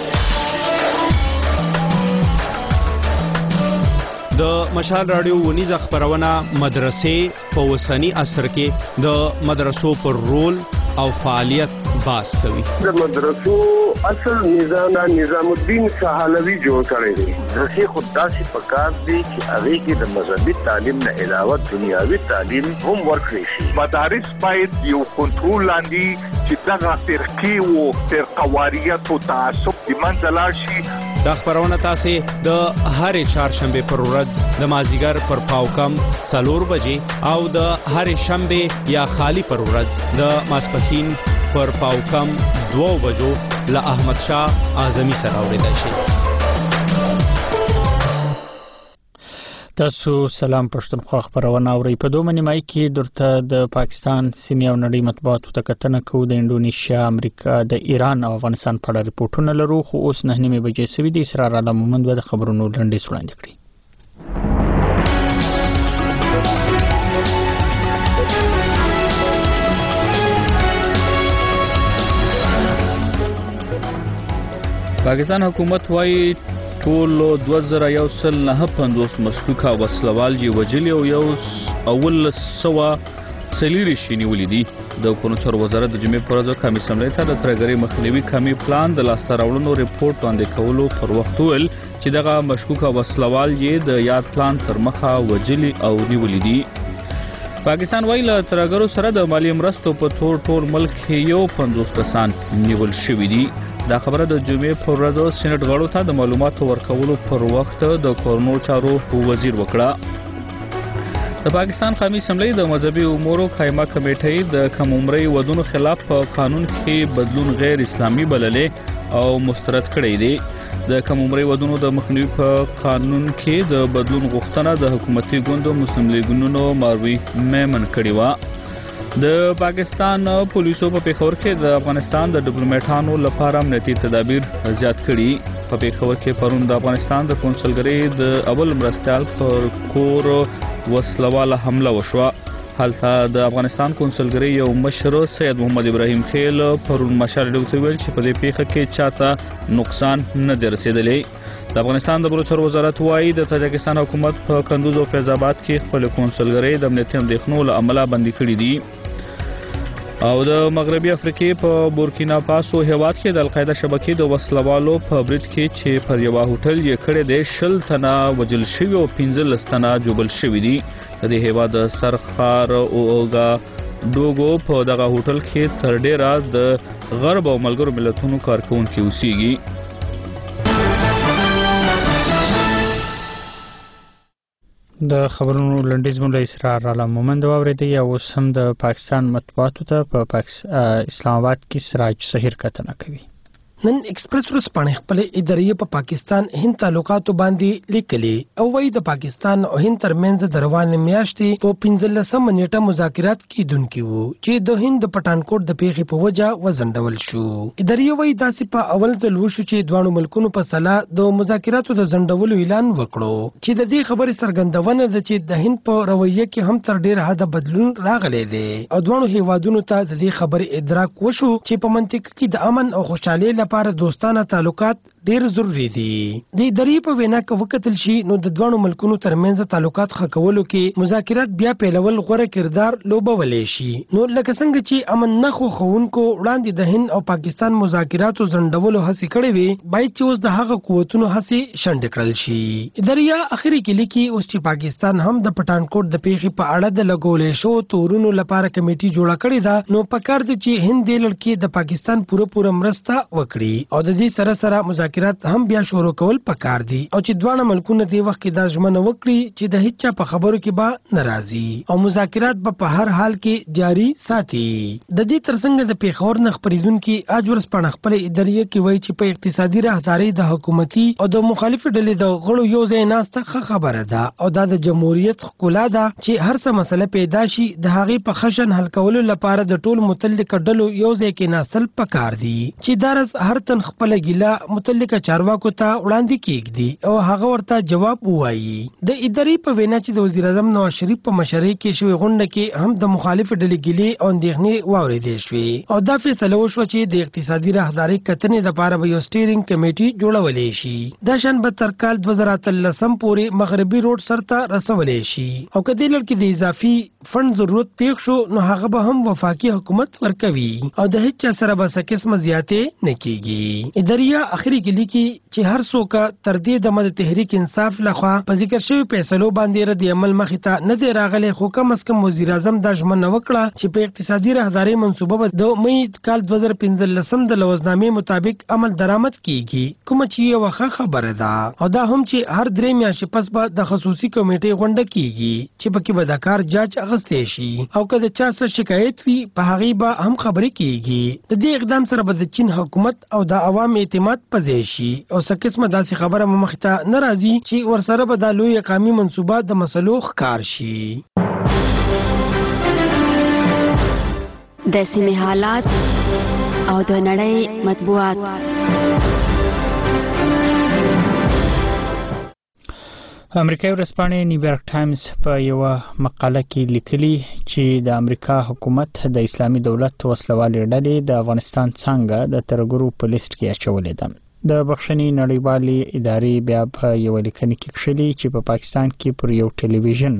د مشال رادیو ونیزه خبرونه مدرسې په وسنی عصر کې د مدرسو پر رول او فعالیت باس کوي. د مدرسو اصل نظام نظام الدین سهالوی جوړ کړی دی. رسې خداسي پکار دی چې هغه کې د مذهبي تعلیم نه علاوه دنیاوي تعلیم هم ورکړي شي. مدارس باید یو کنټرول لاندې چې دغه فرقي او فرقواریت او تعصب د منځه لاړ شي. دا خبرونه تاسو د هر چهارشنبه پر ورځ د مازیګر پر پاوکم څلور بجې او د هر شنبه یا خالی پر ورځ د ماسپښین پر پاوکم دوه بجو له احمد شاه اعظمي سره اوریدل شي. تاسو سلام پښتونخوا خبرونه اورئ. په دوه نیمای کې درته د پاکستان سیمې او نړۍ مطبوعاتو ته کتنه کوو. د انډونیشیا، امریکا، د ایران او افغانستان په اړه ریپورتونه لرو، خو اوس نه نیمه بجې سوي دي. اسرار عالم مومند به د خبرونو لنډیز وړاندې کړي. پاکستان حکومت وايي ټول دوه زره یو سل نه پنځوس مسکوکه وسلوال یې وجلي او یو اول سوا سلیری شي نیولې دي. د قانون چارو وزارت د جمعې پر ورځ قومي اسمبلۍ ته د ترګري مخنیوي کمی پلان د لاسته راوړنو ریپورت وړاندې کولو پر وخت ویل چې دغه مشکوکه وسلوال یې د یاد پلان تر مخه وجلي او نیولې دي. پاکستان وايي له ترګرو سره د مالی مرستو په تور ټول ملک کې یو پنځوس کسان نیول شوي دي. دا خبره د جمعې پر ورځ سېنات غړو ته د معلوماتو ورکولو پر وخت د کورونو چارو وزیر وکړه. د پاکستان قومي اسمبلۍ د مذهبي امورو قائمه کمیټې د کم عمرۍ ودونو خلاف په قانون کې بدلون غیر اسلامي بللې او مسترد کړی دی. د کم عمرۍ ودونو د مخنیوي په قانون کې د بدلون غوښتنه د حکومتي ګوندو مسلم لیګونو ماروي میمن کړې و. د پاکستان پولیسو په پیښور کې د افغانستان د ډیپلوماټانو لپاره امنیتي تدابیر زیات کړي. په پیښور کې پرون د افغانستان د کونسلګرۍ د اول مرستیال پر کور وسلواله حمله وشوه. هلته د افغانستان کونسلګرۍ یو مشر سید محمد ابراهیم خیل پرون مشال ډیو ویل چې په دې پیښه کې چاته نقصان نه دی رسیدلی. د افغانستان د بلوچستان وزارت وايي د تاجکستان حکومت په کندوز او فیض آباد کې خپل کونسلګرۍ د امنیتي اندېښنو له امله بندي کړې دي. او د مغربي افریقې په بورکینا فاسو هیواد کې د القاعده شبکې د وسلوالو په برید کې چې پر یو هوټل یې کړې د شل تنه وجل شوی او پنځلس تنه جوبل شوی دي. د دې هیواد سرخار اوګا ډوګو په دغه هوټل کې تر ډیره د غرب او ملګرو ملتونو کارکونکو اوسېږي. د خبرونو لنډیز مو له اسرار عالم مومند واورېدی. او اوس هم د پاکستان مطبوعاتو ته په پاکس... اسلام آباد کې سراج سحیر کتنه کوي. نن ایکسپریس ورځ پاڼې خپل ادارې په پاکستان هند تعلقاتو باندې لیکلي او وايي د پاکستان او هند ترمنځ د روانې میاشتې په پنځلسمه نیټه مذاکرات کیدونکي وو چې د هند د پټانکوټ د پیښې په وجه وزندول شو. ادارې وايي داسې په اول ځل وشو چې دوه ملکونو په سلا د مذاکراتو د زندولو اعلان وکړو چې د دې خبرې څرګندونه ده چې د هند په رویه کې هم تر ډیر حد بدلون راغلی دی او دوه هیوادونو ته د دې خبرې ادراک وشو چې په منطقه کې د امن او خوشحالۍ لپاره دوستانه تعلقات ډیر ضروری دي. د ادارې په وینا کې وکتل شي نو د دوه ملکونو ترمنځ تعلقات ښه کولو کې مذاکرات بیا پیلول غوره کردار لوبولې شي. نو لکه څنګه چې امن نه خو خوونکو وړاندې د هند او پاکستان مذاکراتو زندولو هڅې کړې وي، باید چې اوس د هغه قوتونو هڅې شنډ کړل شي. ادارې اخري کې لیکي اوس چې پاکستان هم د پټانکوټ د پیښې په اړه د لګولې شو تورونو لپاره کمیټي جوړه کړې ده، نو پکار دي چې هند د لړکې د پاکستان پوره پوره مرسته وکړي او د دې سره سره مذاکرات هم بیا شروع کول پکار دي او چې دوه ملکونه د وخت کې د ژمنه وکړي چې د هیڅ په خبرو کې به ناراضي او مذاکرات به په هر حال کې جاری ساتي. د دې ترڅنګ د پیښور نه خبرېدونکو اجورس په خپل ادارې کې وایي چې په اقتصادي راهداري د حکومتي او د مخالفو ډلې د غړو یو ځای ناسته خبره ده او د جمهوریت ښکلا ده چې هر څه مسله پیدا شي د هغې په خشن حل کولو لپاره د ټول متعلق ډلو یو ځای کې ناستل پکار دي چې درس هر تن خپل ګیله متعلقه چارواکو ته وړاندې کیږي او هغه ورته جواب وایي. د ادارې په وینا چې د وزیر اعظم نواز شریف په مشرۍ کې شوې غونډه کې هم د مخالف ډلې ګیلې او اندېښنې واورېدې شوې او دا فیصله وشوه چې د اقتصادي راهدارۍ کتنې لپاره به یو سټیرینګ کمیټي جوړولې شي. دا شان به تر کال دوه زره اتلسم پورې مغربي روډ سرته رسولې شي او که دې لړ کې د اضافي فند ضرورت پیښ شو نو هغه به هم وفاقي حکومت ورکوي او د هیڅ سره به څه قسمه زیاتې نه کیږي. ادارې اخري کې لیکي چې هر څوک تر دې د مد تحریک انصاف لخوا په ذکر شوی فیصلو باندې رد عمل مخې ته نه دی راغلی، خو کم از کم وزیر اعظم دا ژمنه وکړه چې په اقتصادي راهدارۍ منصوبه به د مې کال دوه زره پنځلسم د لوزنامې مطابق عمل درآمد کیږي، کومه چې یوه ښه خبره ده او دا هم چې هر درې میاشتې پس به د خصوصي کمیټې غونډه کیږي چې پکې به د کار جاج اخیستی شي او که د چا څه شکایت وي په هغې به هم خبرې کیږي. د دې اقدام سره به د چین حکومت او د عوام اعتماد پځای شي او څه قسمه داسې خبره مخ ته نه راځي چې ورسره به د لوی قومي منصوبات د مسلو ښکار شي. د سیمې حالات او د نړۍ مطبوعات. امریکایي ورځپاڼې نیویارک ټایمز په یو مقاله کې لیکلي چې د امریکا حکومت د اسلامي دولت وسلوالې ډلې د افغانستان څنګه د ترګرو په لیست کې اچولې ده. د بخښنې نړیوالې ادارې بیا په یو لیکنه کې کښلي چې په پاکستان کې پر یو ټلویزیون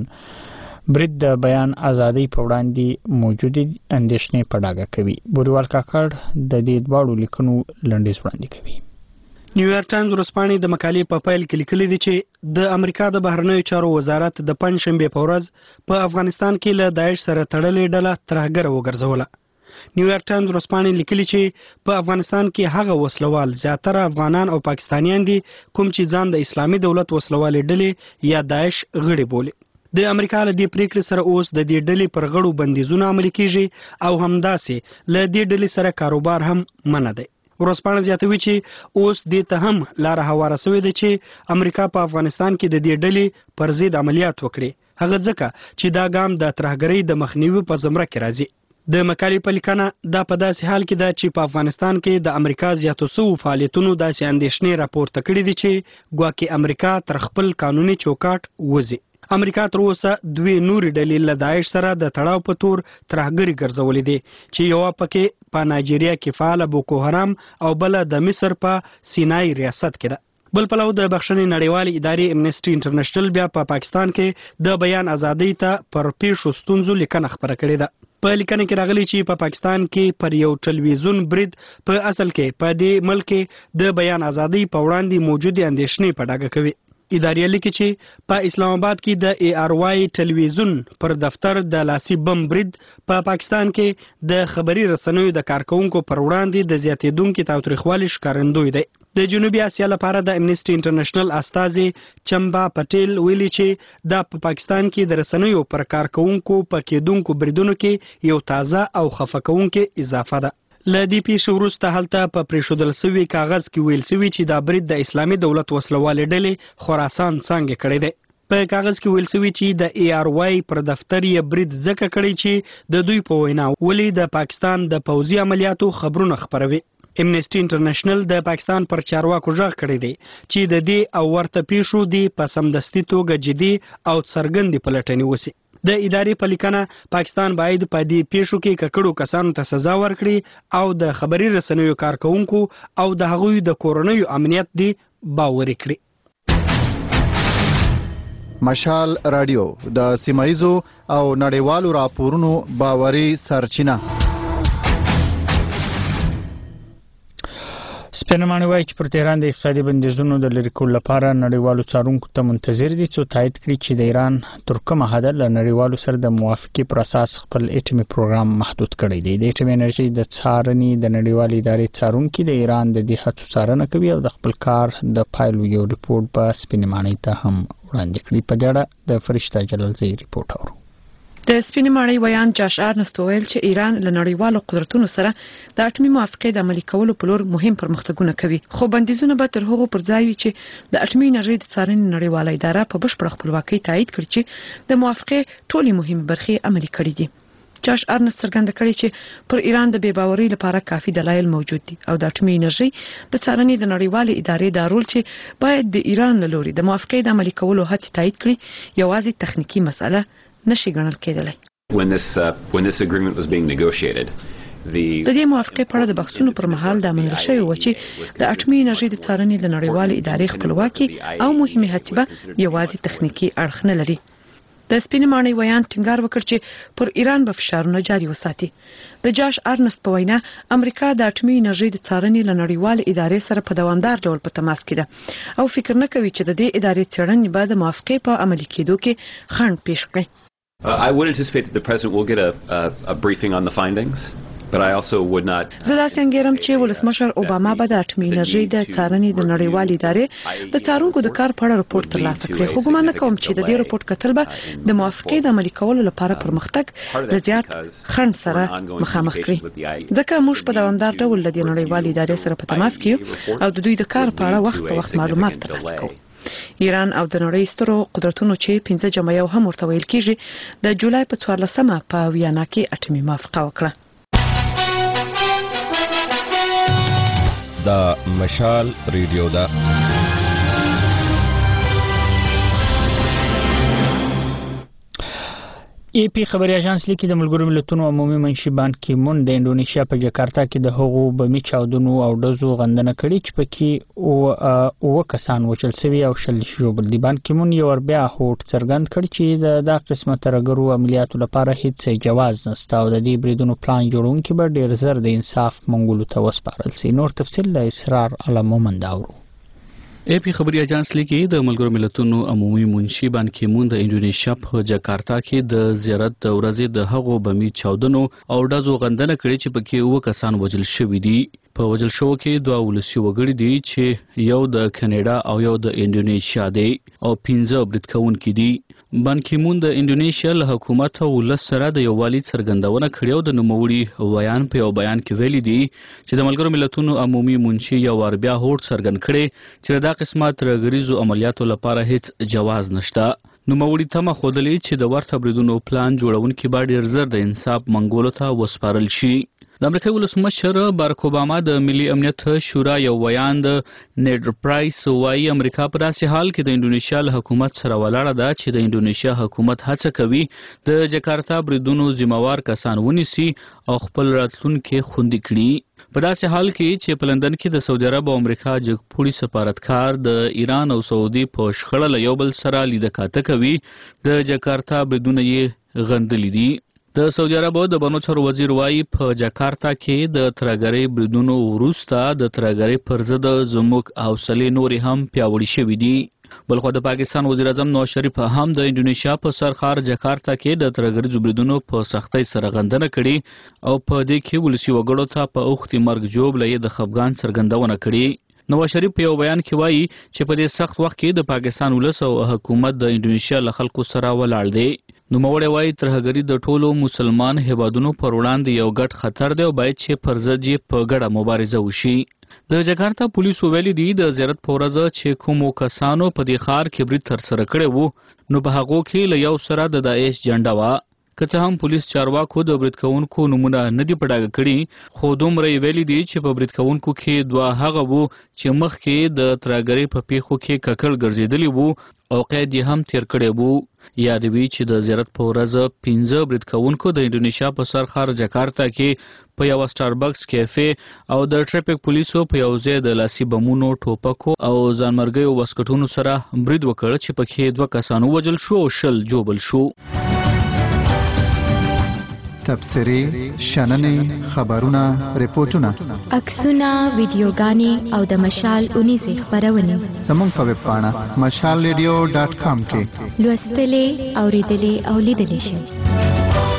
برید د بیان ازادۍ په وړاندې موجودې اندېښنې په ډاګه کوي. بوریوال کاکړ د دې دواړو لیکنو لنډیز وړاندې کوي. نیویارک ټایمز ورځپاڼې د مقالې په پیل کې لیکلي دي چې د امریکا د بهرنیو چارو وزارت د پنځشنبې په ورځ په افغانستان کې له داعش سره تړلې ډله ترهګره وګرځوله. نیویارک ټایمز ورځپاڼې لیکلي چې په افغانستان کې هغه وسلوال زیاتره افغانان او پاکستانیان دي کوم چې ځان د اسلامي دولت وسلوالې ډلې یا داعش غړي بولي. د امریکا له دې پریکړې سره اوس د دې ډلې پر غړو بندیزونه عملي کیږي او همداسې له دې ډلې سره کاروبار هم منع دی. ورځپاڼه زیاتوي چې اوس دې ته هم لاره هواره شوې ده چې امریکا په افغانستان کې د دې ډلې پر ضد عملیات وکړي، هغه ځکه چې دا ګام د ترهګرۍ د مخنیوي په زمره کې راځي. د مقالې په لیکنه دا په داسې حال کې ده چې په افغانستان کې د امریکا زیاتو سوو فعالیتونو داسې اندېښنې راپورته کړي دي چې ګواکې امریکا تر خپل قانوني چوکاټ وځي. امریکا تر اوسه دوی نورې ډلې له داعش سره د تړاو په تور ترهګري ګرځولې دي چې یوه پکې په نایجیریا کې فعاله بوکو حرام او بله د مصر په سینای ریاست کې ده. بل پلو د بخښنې نړیوالې ادارې امنیسټي انټرنیشنل بیا په پا پاکستان کې د بیان ازادۍ ته پر پیښو ستونزو لیکنه خپره کړې ده. په لیکنه کې راغلي چې په پا پاکستان کې پر یو ټلویزیون برید په اصل کې په دې ملک د بیان ازادۍ په وړاندې موجودې اندېښنې په ډاګه کوي. ادارې لیکي چې په اسلام آباد کې د ای آر واي ټلویزیون پر دفتر د لاسي بم برید په پا پاکستان کې د خبري رسنیو د کارکونکو پر وړاندې د زیاتېدونکو تاوتریخوالي ښکارندوی دی. د جنوبي اسیا لپاره د امنیسټي انټرنیشنل استازي چمبا پټیل ویلي چې دا په پا پاکستان کې د رسنیو پر کارکونکو په کېدونکو بریدونو کې یو تازه او خفه کوونکې اضافه ده. له دې پیښې وروسته هلته په پرېښودل سوي کاغذ کې ویل سوي چې دا برید د اسلامي دولت وسلوالې ډلې خراسان څانګې کړی دی. په کاغذ کې ویل سوي چې د ای آر واي پر دفتر یې برید ځکه کړی چې د دوی په وینا ولې د پاکستان د پوځي عملیاتو خبرونه خپروي. امنیسټي انټرنیشنل د پاکستان پر چارواکو غږ کړی دی چې د دې او ورته پیښو دی په سمدستي توګه جدي او څرګندې پلټنې وشي. د ادارې په لیکنه پاکستان باید په دې پیښو کې ککړو کسانو ته سزا ورکړي او د خبري رسنیو کارکونکو او د هغوی د کورنیو امنیت دی باوري کړي. مشال رادیو د سیمایزو او نړیوالو راپورونو باوري سرچینه. سپینمانه وایي چې پر تهران د اقتصادي بندیزونو د لرې کولو لپاره نړیوالو څارونکو ته منتظر دي څو تایید کړي چې د ایران تر کومه حده له نړیوالو سره د موافقې پر اساس خپل اټومي پروګرام محدود کړی دی. د اټومي انرژي د څارنې د نړیوالې ادارې څارونکي د ایران د دې هڅو څارنه کوي او د خپل کار د پایلو یو ریپورت په سپینمانه ته هم وړاندې کړی. په دې اړه د فرشته جلالزی ریپورت اورو. د سپینې ماڼۍ ویان جاش ارنست وویل چې ایران له نړیوالو قدرتونو سره د اټومي موافقې د عملي کولو په لور مهم پرمختګونه کوي، خو بندیزونه به تر هغو پر ځای وي چې د اټومي انرژي د څارنې نړیواله اداره په بشپړه خپلواکۍ تایید کړي چې د موافقې ټولې مهمې برخې عملي کړي دي. جاش ارنست څرګنده کړي چې پر ایران د بې باورۍ لپاره کافي دلایل موجود دي او د اټومي انرژي د څارنې د نړیوالې ادارې دا رول چې باید د ایران له لوري د موافقې د عملي کولو هڅې تایید کړي یوازې تخنیکی مسله نشي ګڼل کېدلی. When this uh, when this agreement was being negotiated, the د دې موافقې په اړه د بحثونو پر مهال د منل شوی و چې د اټومي انرژي د څارنې د نړیوالې ادارې خپلواکي او مهمه هڅه به یوازې تخنیکی اړخ نه لري. د سپینې ماڼۍ ویان ټینګار وکړ چې پر ایران به فشارونه جاري وساتي. د جاش ارنست په وینا امریکا د اټومي انرژي د څارنې له نړیوالې ادارې سره په دوامدار ډول په تماس کې ده او فکر نه کوي چې د دې ادارې څېړنې به د موافقې په عملي کېدو کې خنډ پیښ کړي. Uh, I would anticipate that the president will get a, a, a briefing on the findings. But I also would not زه دا څنګه چې ولسمشر اوباما به د اټومي انرژي د څارنې د نړیوالې ادارې د څارونکو د کار په اړه رپورټ ترلاسه کړي خو ګومان کوم چې د دې رپورټ کتل به د موافقې د عملي کولو لپاره پرمختګ د زیات خنډ سره مخامخ کړي ځکه موږ په دوامدار ډول د نړیوالې ادارې سره په تماس کې او د دوی د کار په اړه وخت په وخت معلومات ترلاسه کوو ایران او د نړۍ سترو قدرتونو چې پنځه جمع یو هم ورته ویل کیږي د جولای په څوارلسمه په ویانا کې اټومي موافقه وکړه. دا مشال ریډیو ده. ای پی خبري اژانس لیکي د ملګرو ملتونو عمومي منشي بان کی مون د انډونیشیا په جکارتا کې د هغو بمي چاودنو او ډزو غندنه کړې چې پکې او او کسان وچل سوي او شل شوبل دی. بان کی مون یو بیا هوټ څرګند کړ چې د دا قسمه ترګرو عملیاتو لپاره هیڅ جواز نشته او د دې بریدونو پلان جوړونکي به ډیر زر د انصاف منګولو ته وسپارل سي. نور تفصیل له اسرار علمومند اورو. ای پی خبري اژانس لیکي د ملګرو ملتونو عمومي منشي بان کی مون د انډونیشیا په جکارتا کې د زیارت د ورځې د هغو بمي چاودنو او ډزو غندنه کړې چې پکې و کسان وجل شوي دي. په وجل شو کې دوه ولسی وګړي دي چې یو د کینیډا او یو د انډونیشیا دی او پنځه برید کوونکي دي. بان کی مون د انډونیشیا له حکومت او ول سره د یووالي څرګندونه کړې او د نوموړي ویان په یو بیان کې ویلي دي چې د ملګرو ملتونو عمومي منشي یو ور بیا هوټ څرګند کړي چې دا قسمه ترګریزو عملیاتو لپاره هیڅ جواز نشته. نوموړي تمه خودلې چې د ورته بریدونو پلان جوړونکي به ډیر زر د انصاف منګولو ته وسپارل شي. د امریکا ولسمشر بارک اوباما د ملي امنیت شورا یو ویان د نیډ پرایس وايي امریکا په داسې حال کې د انډونیشیا له حکومت سره ولاړه ده چې د انډونیشیا حکومت هڅه کوي د جکارتا بریدونو ذمہوار کسان ونیسي او خپل راتلونکي خوندي کړي. په داسې حال کې چې په لندن کې د سعودي عرب او امریکا جګپوړي سفارتکار د ایران او سعودي په شخړه له یو بل سره لیده کاته کوي د جکارتا بریدونه یې غندلي دي. د سعودي عرب د بانو چارو وزیر وايي په جکارتا کې د ترګری بریدونو وروسته د ترګری پر ضد زموږ حوصله نورې هم پیاوړې شوې دي. بلخو د پاکستان وزیر اعظم نواز شریف هم د انډونیشیا په سرخار جکارتا کې د ترګری بریدونو په سختۍ سره غندنه کړې او په دې کې ولسی وګړو ته په اوختي مرګ جوړ لې د خفګان څرګندونه کړې. نواز شریف په یو بیان کې وایي چې په دې سخت وخت کې د پاکستان ولس او حکومت د انډونیشیا له خلکو سره ولاړ دی. نوموړی وایي ترهګري د ټولو مسلمان هیوادونو پر وړاندې یو ګډ خطر دی او باید چې پر ضد یې په ګډه مبارزه وشي. د جکارتا پولیسو ویلي دي د زیارت په ورځ چې کومو کسانو په دې ښار کې برید ترسره کړی وو نو په هغو کې له یو سره د داعش جنډه وه. که څه هم پولیس چارواکو د برید کوونکو نمونه نه دي په ډاګه کړي خو دومره یې ویلي دي چې په برید کوونکو کې دوه هغه وو چې مخکې د ترهګرۍ په پیښو کې ککړ ګرځېدلي وو او قید یې هم تیر کړی وو. یادوي چې د زیارت په ورځ پنځه برید کوونکو د انډونیشیا په سرخار جکارتا کې په یو سټاربکس کیفې او د ټریفیک پولیسو په یو ځای د لاسي بمونو ټوپکو او ځانمرګیو وسکټونو سره برید وکړ چې پکې دوه کسان ووژل شو او شل جوبل شو. تبصري شننې خبرونه ریپورتونه عکسونه ویډیوګانې او د مشال اونیزه خبرونه زموږ په ویب پاڼه مشال ریډیو ډاټ کام کې لوستلې اوریدلې او لیدلې شئ.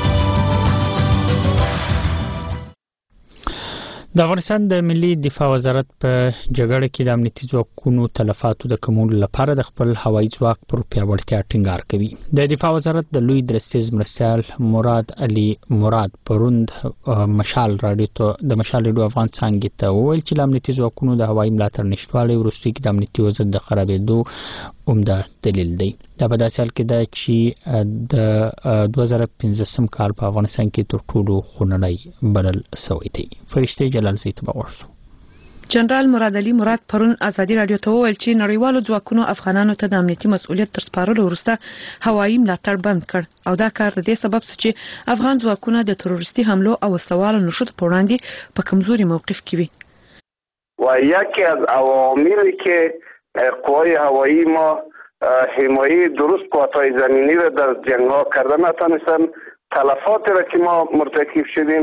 د افغانستان د ملي دفاع وزارت په جګړه کې د امنیتي ځواکونو تلفاتو د کمولو لپاره د خپل هوایي ځواک پر پیاوړتیا ټینګار کوي. د دفاع وزارت د لوی درستیز مرستیال مراد علي مراد پروند مشال رادیو ته د مشال رادیو افغان څنګه ته وویل چې د امنیتي ځواکونو د هوایي ملاتړ نشټوالي وروسته کې د امنیتي وضعیت د خرابېدو عمده دلیل دی. دا په داسې حال کې ده چې د دوه زره پنځلسم کال په افغانستان کې تر ټولو خونړی بلل شوی دی. فرشته جلال زیت بغورسو جنرال مراد علي مراد پرون ازادي رادیو ته وویل چې نړیوالو ځواکونو افغانانو ته د امنیتي مسؤلیت تر سپارلو وروسته هوایي ملاتړ بند کړ او دا کار د دې سبب شو چې افغان ځواکونه د تروریستي حملو او وسلوالو نشود په وړاندې په کمزوري موقف کې وي. و یکی از عواملی که قوای هوایی ما حمایه درست قواتای زمینی را در جنگ‌ها کردن نتونستن، تلفاتی را که ما مرتکب شدیم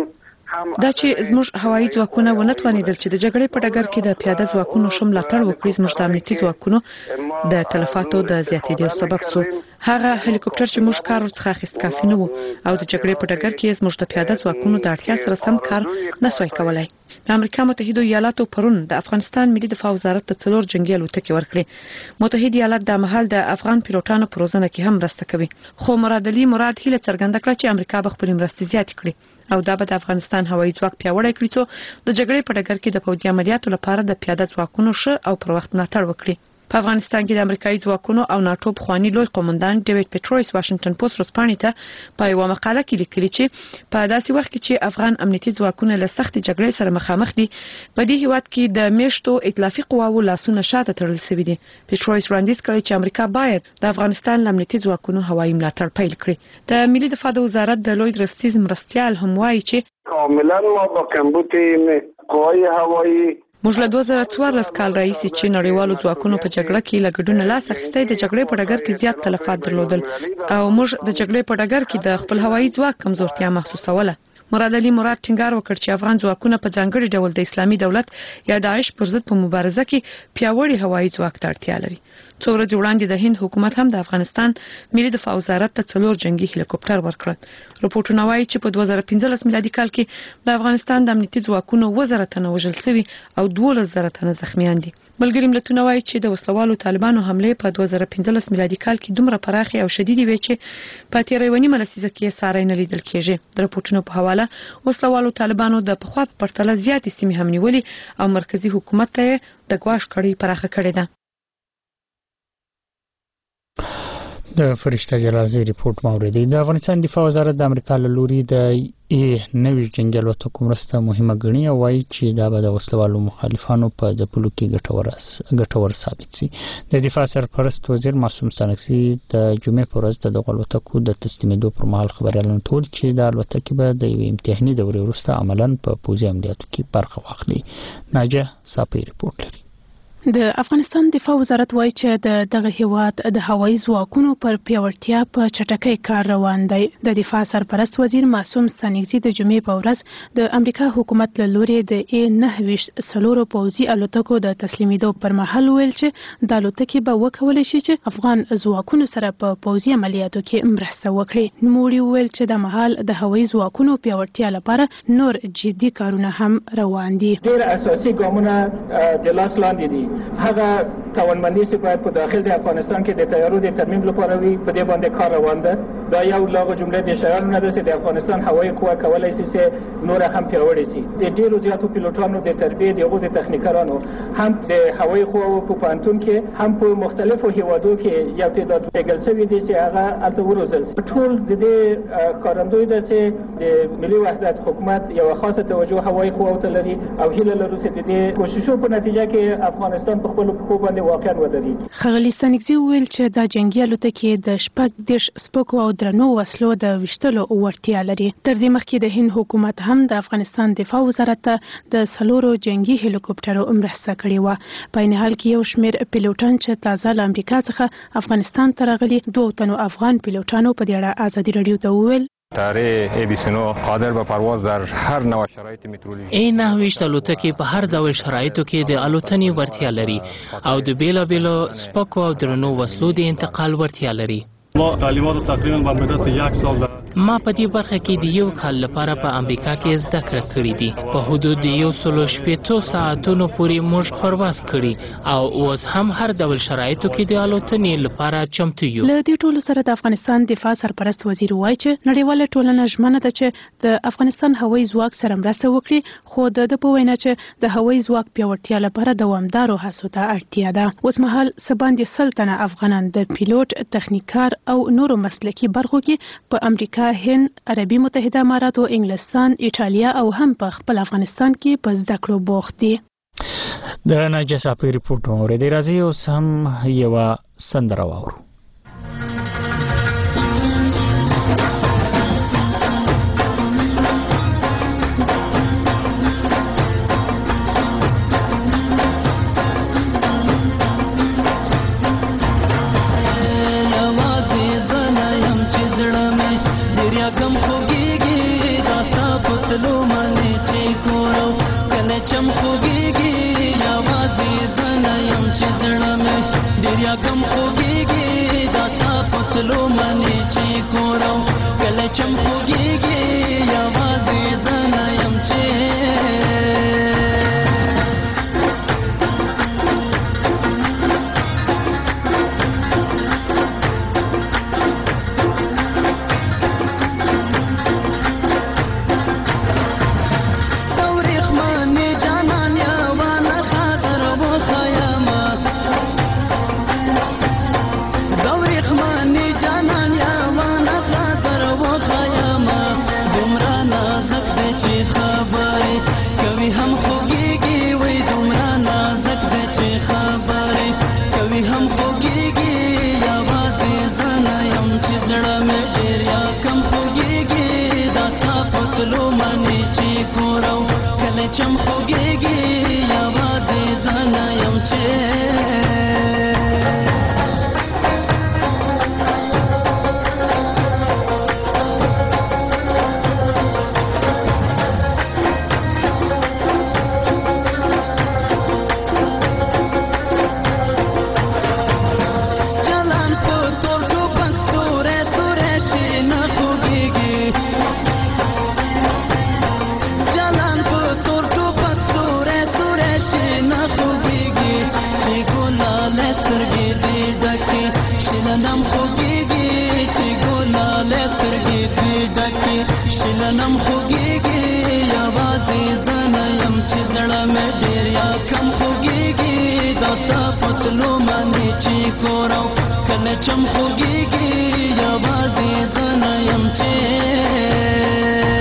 دا چې زموږ هوایي ځواکونه ونه توانېدل چې د جګړې په ډګر کې د پیاده ځواکونو ښه ملاتړ وکړي، زموږ د امنیتي ځواکونو د تلفاتو د زیاتېدو سبب شو. هغه هلیکوپټر چې موږ کار ورڅخه اخیست کافي نه و او د جګړې په ډګر کې زموږ د پیاده ځواکونو د اړتیا سره سم کار نسوای کولای. د امریکا متحده ایالاتو پرون د افغانستان ملي دفاع وزارت ته څلور جنگي الوتکې ورکړې. متحده ایالات د مهال د افغان پیلوټانو په روزنه کې هم مرسته کوي، خو مراد علي مراد هیله څرګنده کړه چې امریکا به خپل مرستې زیاتې کړي او دا به د افغانستان هوایي ځواک پیاوړی کړي څو د جګړې په ډګر کې د پوځي عملیاتو لپاره د پیاده ځواکونو ښه او پر وخت ملاتړ وکړي. په افغانستان کې د امریکایي ځواکونو او ناتو بخوانی لوی قومندان ډیوډ پټرویس واشنگټن پوسټ رسپانې ته په یو مقاله کې لیکلي چې په داسې وخت کې چې افغان امنیتي ځواکونه له سخت جګړې سره مخامخ دي، په دې هیواد کې د میشتو ائتلافي قواوو لاسونه شاته تړل شوي دي. پټرویس وړاندیز کړی چې امریکا باید د افغانستان امنیتي ځواکونو هوایي ملاتړ پیل کړي. د ملي دفاع د وزارت د لوی درستیز مرستیال هم وایي چې کاملا ما با کمبود قوای هوایی موږ له دوه زره څوارلس کال راهیسې چې نړیوالو ځواکونو په جګړه کې له ګډون لاس اخیستی د جګړې په ډګر کې زیات تلفات درلودل او موږ د جګړې په ډګر کې د خپل هوایي ځواک کمزورتیا محسوسوله. مراد علي مراد ټینګار وکړ چې افغان ځواکونه په ځانګړي ډول د اسلامي دولت یا داعش پر ضد په مبارزه کې پیاوړي هوایي ځواک ته اړتیا لري. څو ورځې وړاندې د هند حکومت هم د افغانستان ملي دفاع وزارت ته څلور جنگي هلیکوپټر ورکړل. راپورټونه وایي چې په دوه زره پنځلس میلادي کال کې د افغانستان د امنیتي ځواکونو اووه زره تنه وژل شوي او دولس زره تنه زخمیان دي. ملګري ملتونه وایي چې د وسلوالو طالبانو حمله په دوه زره پنځلس میلادي کال کې دومره پراخه او شدیدې وې چې په تیرونی ملسیزه کې ساري نه لیدل کېږي. د راپورټونو په حواله وسلوالو طالبانو د پخوا په پرتله زیاتې سیمې هم نیولې او مرکزی حکومت ته د ګواښ کړي پراخه کړې ده. د فرشته جلالزی ریپورت موردی. د افغانستان دفاع وزارت د امریکا له لوري د نوې جنگي الوتکو مرسته مهمه ګڼي او وایي چې دا به د وسلوالو مخالفانو په ځپلو کې ګټور ګټور ثابت شي. د دفاع سرپرست وزیر معصوم ستانکزي د جمعې په ورځ د دغه الوتکو د تسلیمېدو پر مهال خبريالانو ته وویل چې د الوتکې به د یوې امتحاني دورې وروسته عملاً په پوځي عملیاتو کې برخه واخلي. ناجه صافي ریپورت لري. د افغانستان دفاع وزارت وایي چې د دغه هیواد د هوایي ځواکونو پر پیاوړتیا په چټکۍ کار روان دی. د دفاع سرپرست وزیر معصوم ستانکزي د جمعې په ورځ د امریکا حکومت له لوري د ای نهه ویشت څلورو پوځي الوتکو د تسلیمېدو پر مهال ویل چې د الوتکې به وکولای شي چې افغان ځواکونو سره په پوځي عملیاتو کې مرسته وکړي. نوموړي ویل چې د مهال د هوایي ځواکونو پیاوړتیا لپاره نور جدي کارونه هم روان دي. ډېر اساسي ګامونه د لاس لاندې دي. هغه توانمندي چې باید په داخل د افغانستان کې د تیارو د ترمیم لپاره وي، په دې باندې کار روان ده. دا یو لاغه جمله د شایانو نه ده چې د افغانستان هوایي قوه کولای شي چې نور هم پیاوړی شي. د ډیرو زیاتو پیلوټانو د تربیې دغه د تخنیکرانو هم د هوایي قوه په پانتون کې هم په مختلفو هیوادو کې یو تعداد پیګل شوی دي چې هغه الته وروزل. ټول د دې کارندوی ده چې د ملي وحدت حکومت یو خاصه توجه هوایي قوه ته لري او هیله لرو چې د دې کوششو په نتیجه کې افغانستان په خپل خو باندې واقعا ودرېږي. ښاغلي ستانکزي وویل چې دا جنگي الوتکې د شپږ دېرش سپکو او درنو وسلو د ویشتلو وړتیا لري. تر دې مخکې د هند حکومت هم د افغانستان دفاع وزارت ته د څلورو جنگي هلیکوپټرو مرسته کړې وه. په عین حال کې یو شمېر پیلوټان چې تازه له امریکا څخه افغانستان ته راغلي دوه تنو افغان پیلوټانو په دې اړه ازادي راډیو ته وویل طیاره ای بی سی نو قادر به پرواز در هر نوع شرایط مترولوژیک ای نهه ویشت الوتکې په هر ډول شرایطو کې د الوتنې وړتیا لري او د بیلابیلو سپکو او درنو وسلو د انتقال وړتیا لري. ما تعلیمات تقریبا به مدت یک سال ده. ما په دې برخه کې د یو کال لپاره په امریکا کې زده کړه کړې دي. په حدود یو سل شپږ ساعتونو پورې موږ پرواز کړی او اوس هم هر ډول شرایطو کې د الوتنې لپاره چمتو یو. له دې ټولو سره د افغانستان دفاع سرپرست وزیر وایي چې نړیواله ټولنه ژمنه ده چې د افغانستان هوایي ځواک سره مرسته وکړي، خو د د په وینا چې د هوایي ځواک پیاوړتیا لپاره دوامدارو هڅو ته اړتیا ده. اوس مهال څه باندې سل تنه افغانان د پیلوټ، تخنیکار او نورو مسلکي برخو کې په امریکا، هند، عربي متحده امارات او انګلستان، ایټالیا او هم په خپل افغانستان کې په زده کړو بوخت دي. د ناجه صافي ریپورت اوریدئ. راځي اوس هم یو سندره واورو. کم خوږیږي دا ستا پتلو منی کم خوږیږي دا ستا پتلو منې چې کورو کله چم خوږیږي یوازې زه نه یم چې چم خوږیږي یوازې زه نه یم چې شلنم خوږیږي یوازې زه نه یم چې زړه مې ډېر یا کم خوږیږي دا ستا پتلو باندې چې کورو کله چم خوږیږي یوازې زه نه یم چې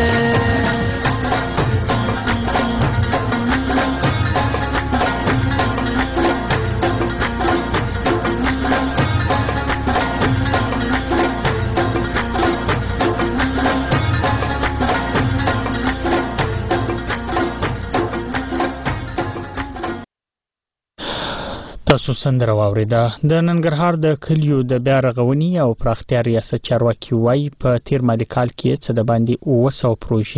تاسو سندره واوریده. د ننګرهار د کلیو د بیا رغونې او پراختیا ریاست چارواکي وایي په تیر مالي کال کې څه د باندې اوه سوه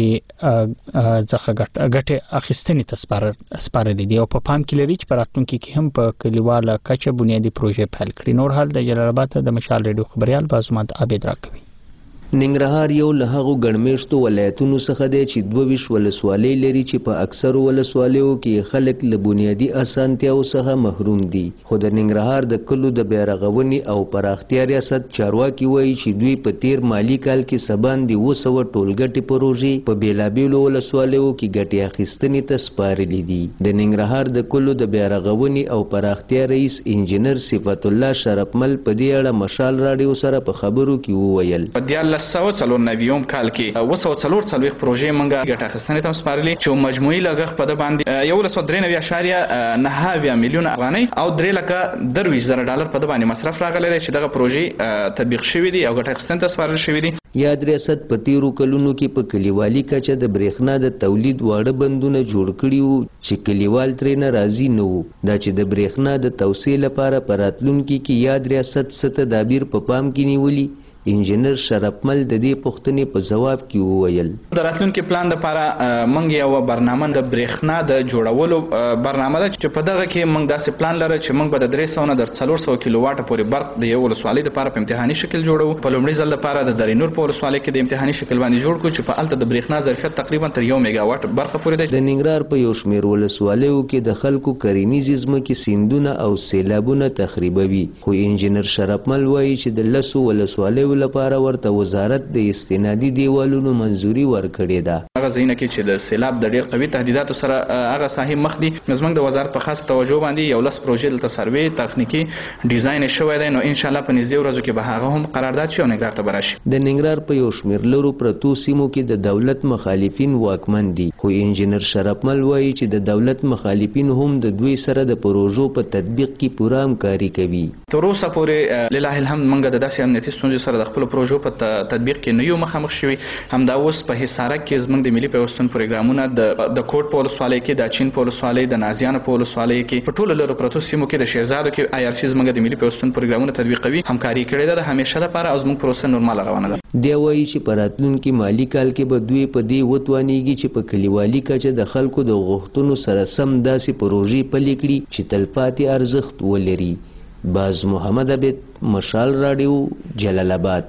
پروژې څخه ګټې اخیستنې ته سپارلې دي او په پام کې لري چې په راتلونکي کې هم په کلیواله کچه بنیادي پروژې پیل کړي. نور حال د جلال آباد د مشال ریډیو خبريال بازمند عابد راکوي. ننګرهار یو له هغو ګڼمېشتو ولایتونو څخه دی چې دوه ویشت ولسوالۍ لري چې په اکثرو ولسوالیو کې خلک له بنیادي اسانتیاو څخه محروم دي. خو د ننګرهار د کلو د بیا رغونې او پراختیا ریاست چارواکي وایي چې دوی په تیر مالي کال کې څه باندې اووه سوه ټولګټې پروژې په بېلابېلو ولسوالیو کې ګټې اخیستنې ته سپارلې دي. د ننګرهار د کلو د بیا رغونې او پراختیا رئیس انجینر صفت الله شرفمل په دې اړه مشال راډیو سره په خبرو کې وویل سو څلور نویم کال کې اوه سوه څلور څلوېښت پروژې موږ ګټه اخیستنې ته سپارلې چې مجموعي لګښت په ده باندې یولس سوه درې نوي اعشاریه نهه اویا میلیونه افغانۍ او درې لکه درویشت زره ډالر په ده باندې مصرف راغلی دی چې دغه پروژې تطبیق شوي دي او ګټه اخیستنې ته سپارل شوي دي. یاد ریاست په تیرو کلونو کې په کلیوالي کچه د برېښنا د تولید واړه بندونه جوړ کړي وو چې کلیوال ترې نه راضي نه وو. دا چې د برېښنا د توسعې لپاره په راتلونکي کې یاد ریاست څه تدابیر په پام کې نیولي انجینر شرفمل د دې پوښتنې په جواب کې وویل د راتلونکي پلان لپاره موږ یو برنامه د برېښنا د جوړولو برنامه ده چې په دغه کې موږ داسې پلان لرو چې موږ به د درې سوه نه تر څلور سوه کیلو واټه پورې برق د یو ولسوالۍ لپاره په امتحاني شکل جوړو. په لومړي ځل لپاره د درینور په ولسوالۍ کې د امتحاني شکل باندې جوړ کړو چې په هلته د برېښنا ظرفیت تقریبا تر یو میګا واټ برق پورې دی. د ننګرهار په یو شمېر ولسوالیو کې د خلکو کرنیزې ځمکې سیندونه او سیلابونه تخریبوي. خو انجینر شرفمل وایي چې د لسو ولسوالیو لپاره ورته وزارت د استنادي دیوالونو منځوري ورکړې ده. هغه ځایونه کې چې د سیلاب د ډېر قوي تهدیداتو سره هغه ساحې مخ دي زموږ د وزارت په خاص توجه باندې یو لس پروژې دلته سروې تخنیکي ډیزاین شوی دی نو ان شاء الله په نږدې ورځو کې به هغه هم قرارداد شي او ننګرهار ته به راشي. د ننګرهار په یو شمېر لرو پرتو سیمو کې د دولت مخالفین واکمن دي. خو انجینر شرفمل وایي چې د دولت مخالفین هم د دوی سره د پروژو په تطبیق کې پوره همکاري کوي. تر اوسه پورې لله الحمد موږ د داسې امنیتي ستونزو سره د خپلو پروژو په تطبیق کې نه یو مخامخ شوي. همدا اوس په حصارک کې زموږ د ملي پیوستون پروګرامونه د کوټ په ولسوالۍ کې د چین په ولسوالۍ د نازیانو په ولسوالۍ کې په ټولو لرو پرتو سیمو کې د شیرزادو کې آی آر سی زموږ د ملي پیوستون پروګرامونه تطبیقوي همکاري کړې ده د همیشه لپاره او زموږ پروسه نورماله روانه ده. دی وایي چې په راتلونکي مالي کال کې به دوی په دې وتوانیږي چې په کلیوالي کچه د خلکو د غوښتنو سره سم داسې پروژې پلي کړي چې تلپاتې ارزښت ولري. باز محمد عبید، مشال رادیو، جلال آباد.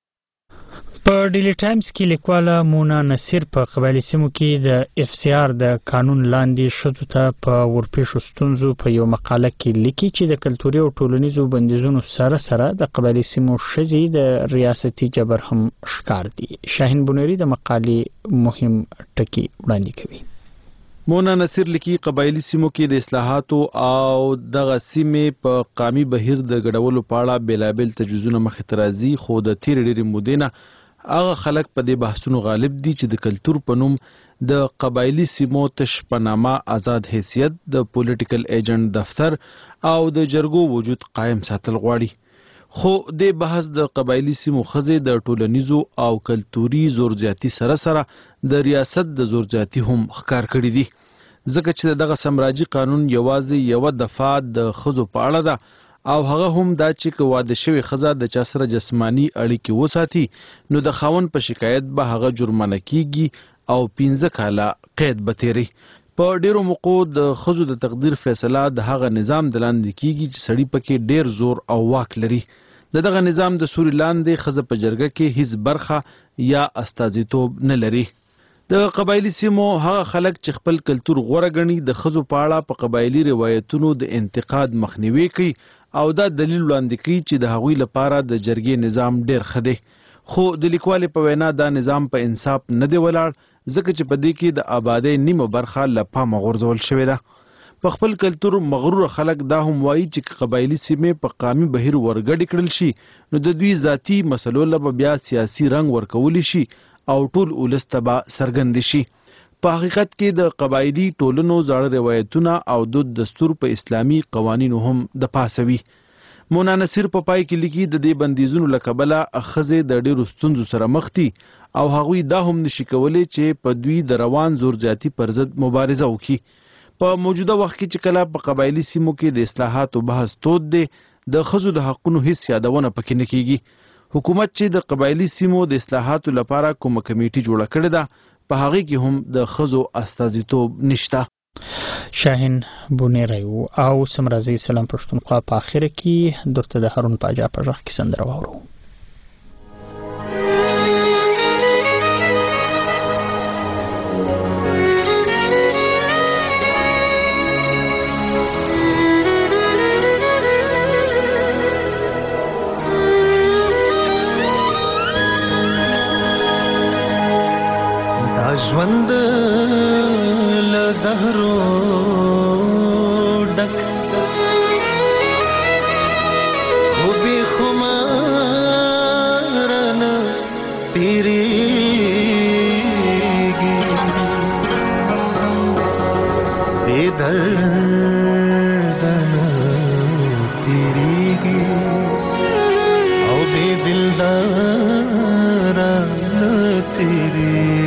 په ډیلی ټایمز کې لیکواله مونا نصیر په قبایلي سیمو کې د اف سی آر د قانون لاندې ښځو ته په ورپېښو ستونزو په یو مقاله کې لیکي چې د کلتوري او ټولنیزو بندیزونو سره سره د قبایلي سیمو ښځې د ریاستي جبر هم ښکار دي. شاهین بونیری د مقالې مهم ټکي وړاندې کوي. مونا نصیر لیکي قبایلی سیمو کې د اصلاحاتو او دغه سیمې په قامي بهیر د ګډولو په اړه بیلابیل تجویزونه مخې ته راځي، خو د تېرې ډېرې مودې نه هغه خلک په دې بحثونو غالب دي چې د کلتور په نوم د قبایلی سیمو تش په نامه آزاد حیثیت، د پولیټیکل ایجنټ دفتر او د جرګو وجود قائم ساتل غواړي. خو د بحث د قبایلی سیمو ښځې د ټولنیزو او کلتوري زورزیاتي سره سره د ریاست د زورزیاتي هم ښکار کړي دي، ځکه چې دغه سمراجي قانون یوازې یوه دفعه د ښځو په اړه ده او هغه هم دا چې که واده شوې ښځه د چا سره جسماني اړیکې وساتي نو د خاوند په شکایت به هغه جرمانه کیږي او پنځه کاله قید به تیری. په ډیرو موقعو د ښځو د تقدیر فیصله د هغه نظام د لاندې کیږي چې سړی پکې ډیر زور او واک لري. د دغه نظام د سوري لاندې ښځه په جرګه کې هیڅ برخه یا استازیتوب نه لري. د قبایلی سیمو هغه خلک چې خپل کلتور غوره ګڼي د ښځو په اړه په قبایلی روایتونو د انتقاد مخنیوي کوي او دا دلیل وړاندې کوي چې د هغوی لپاره د جرګې نظام ډیر ښه دی. خو د لیکوالې په وینا دا نظام په انصاف نه دی ولاړ، ځکه چې په دې کې د آبادۍ نیمه برخه له پامه غورځول شوې ده. په خپل کلتور مغرور خلک دا هم وایي چې قبایلی سیمې په قامي بهیر ورګډې کړل شي نو د دوی ذاتي مسلو له بیا سیاسي رنګ ورکولی شي او ټول ولس ته به څرګند شي. په حقیقت کې د قبایلی ټولنو زاړه روایتونه او دود دستور په اسلامي قوانینو هم د پاسوي. مونا نصیر په پای کې لیکي د دې بندیزونو له کبله ښځې د ډیرو ستونزو سره مخ دي او هغوی دا هم نشي کولی چې په دوی د روان زورزیاتي پر ضد مبارزه وکړي. په موجوده وخت کې چې کله په قبایلی سیمو کې د اصلاحاتو بحث تود دی د ښځو د حقونو هیڅ یادونه پکې نه کیږي. حکومت چې د قبایلی سیمو د اصلاحاتو لپاره کومه کمیټي جوړه کړې ده په هغه کې هم د ښځو استازیتوب نشته. شاهین بونیری او سمرازي سلام پښتونخوا په اخر کې درته د هارون پاجا په ژغ کې سندره واورو. ژوند له زهرو ډک خو بې خمار نه تېرېږي، بې درده نه تېرېږي او بې دلداره نه تېرېږي.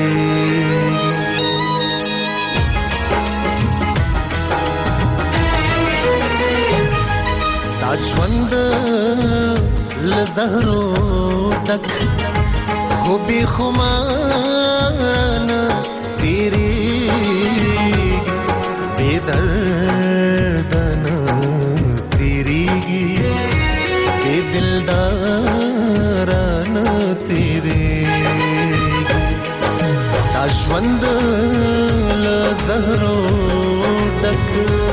ژوند له زهرو ډک خو بې خمار نه تېرېږي، بې درده نه تېرېږي، بې دلداره نه تېرېږي. دا ژوند له زهرو ډک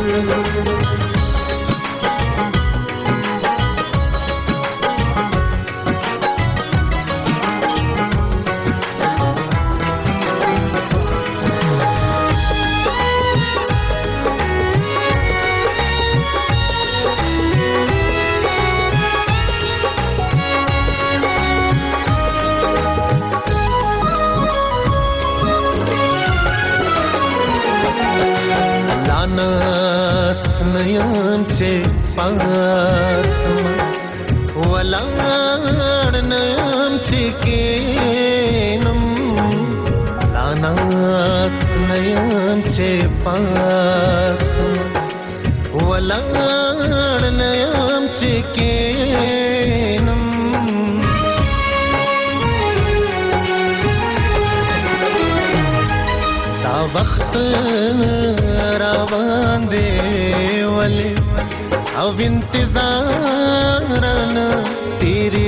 پاسم ولاړ نیم چې کینم، داناست نیم چې پاسم ولاړ نیم چې کینم. دا وخت را باندې ولې او انتظارنا تیرې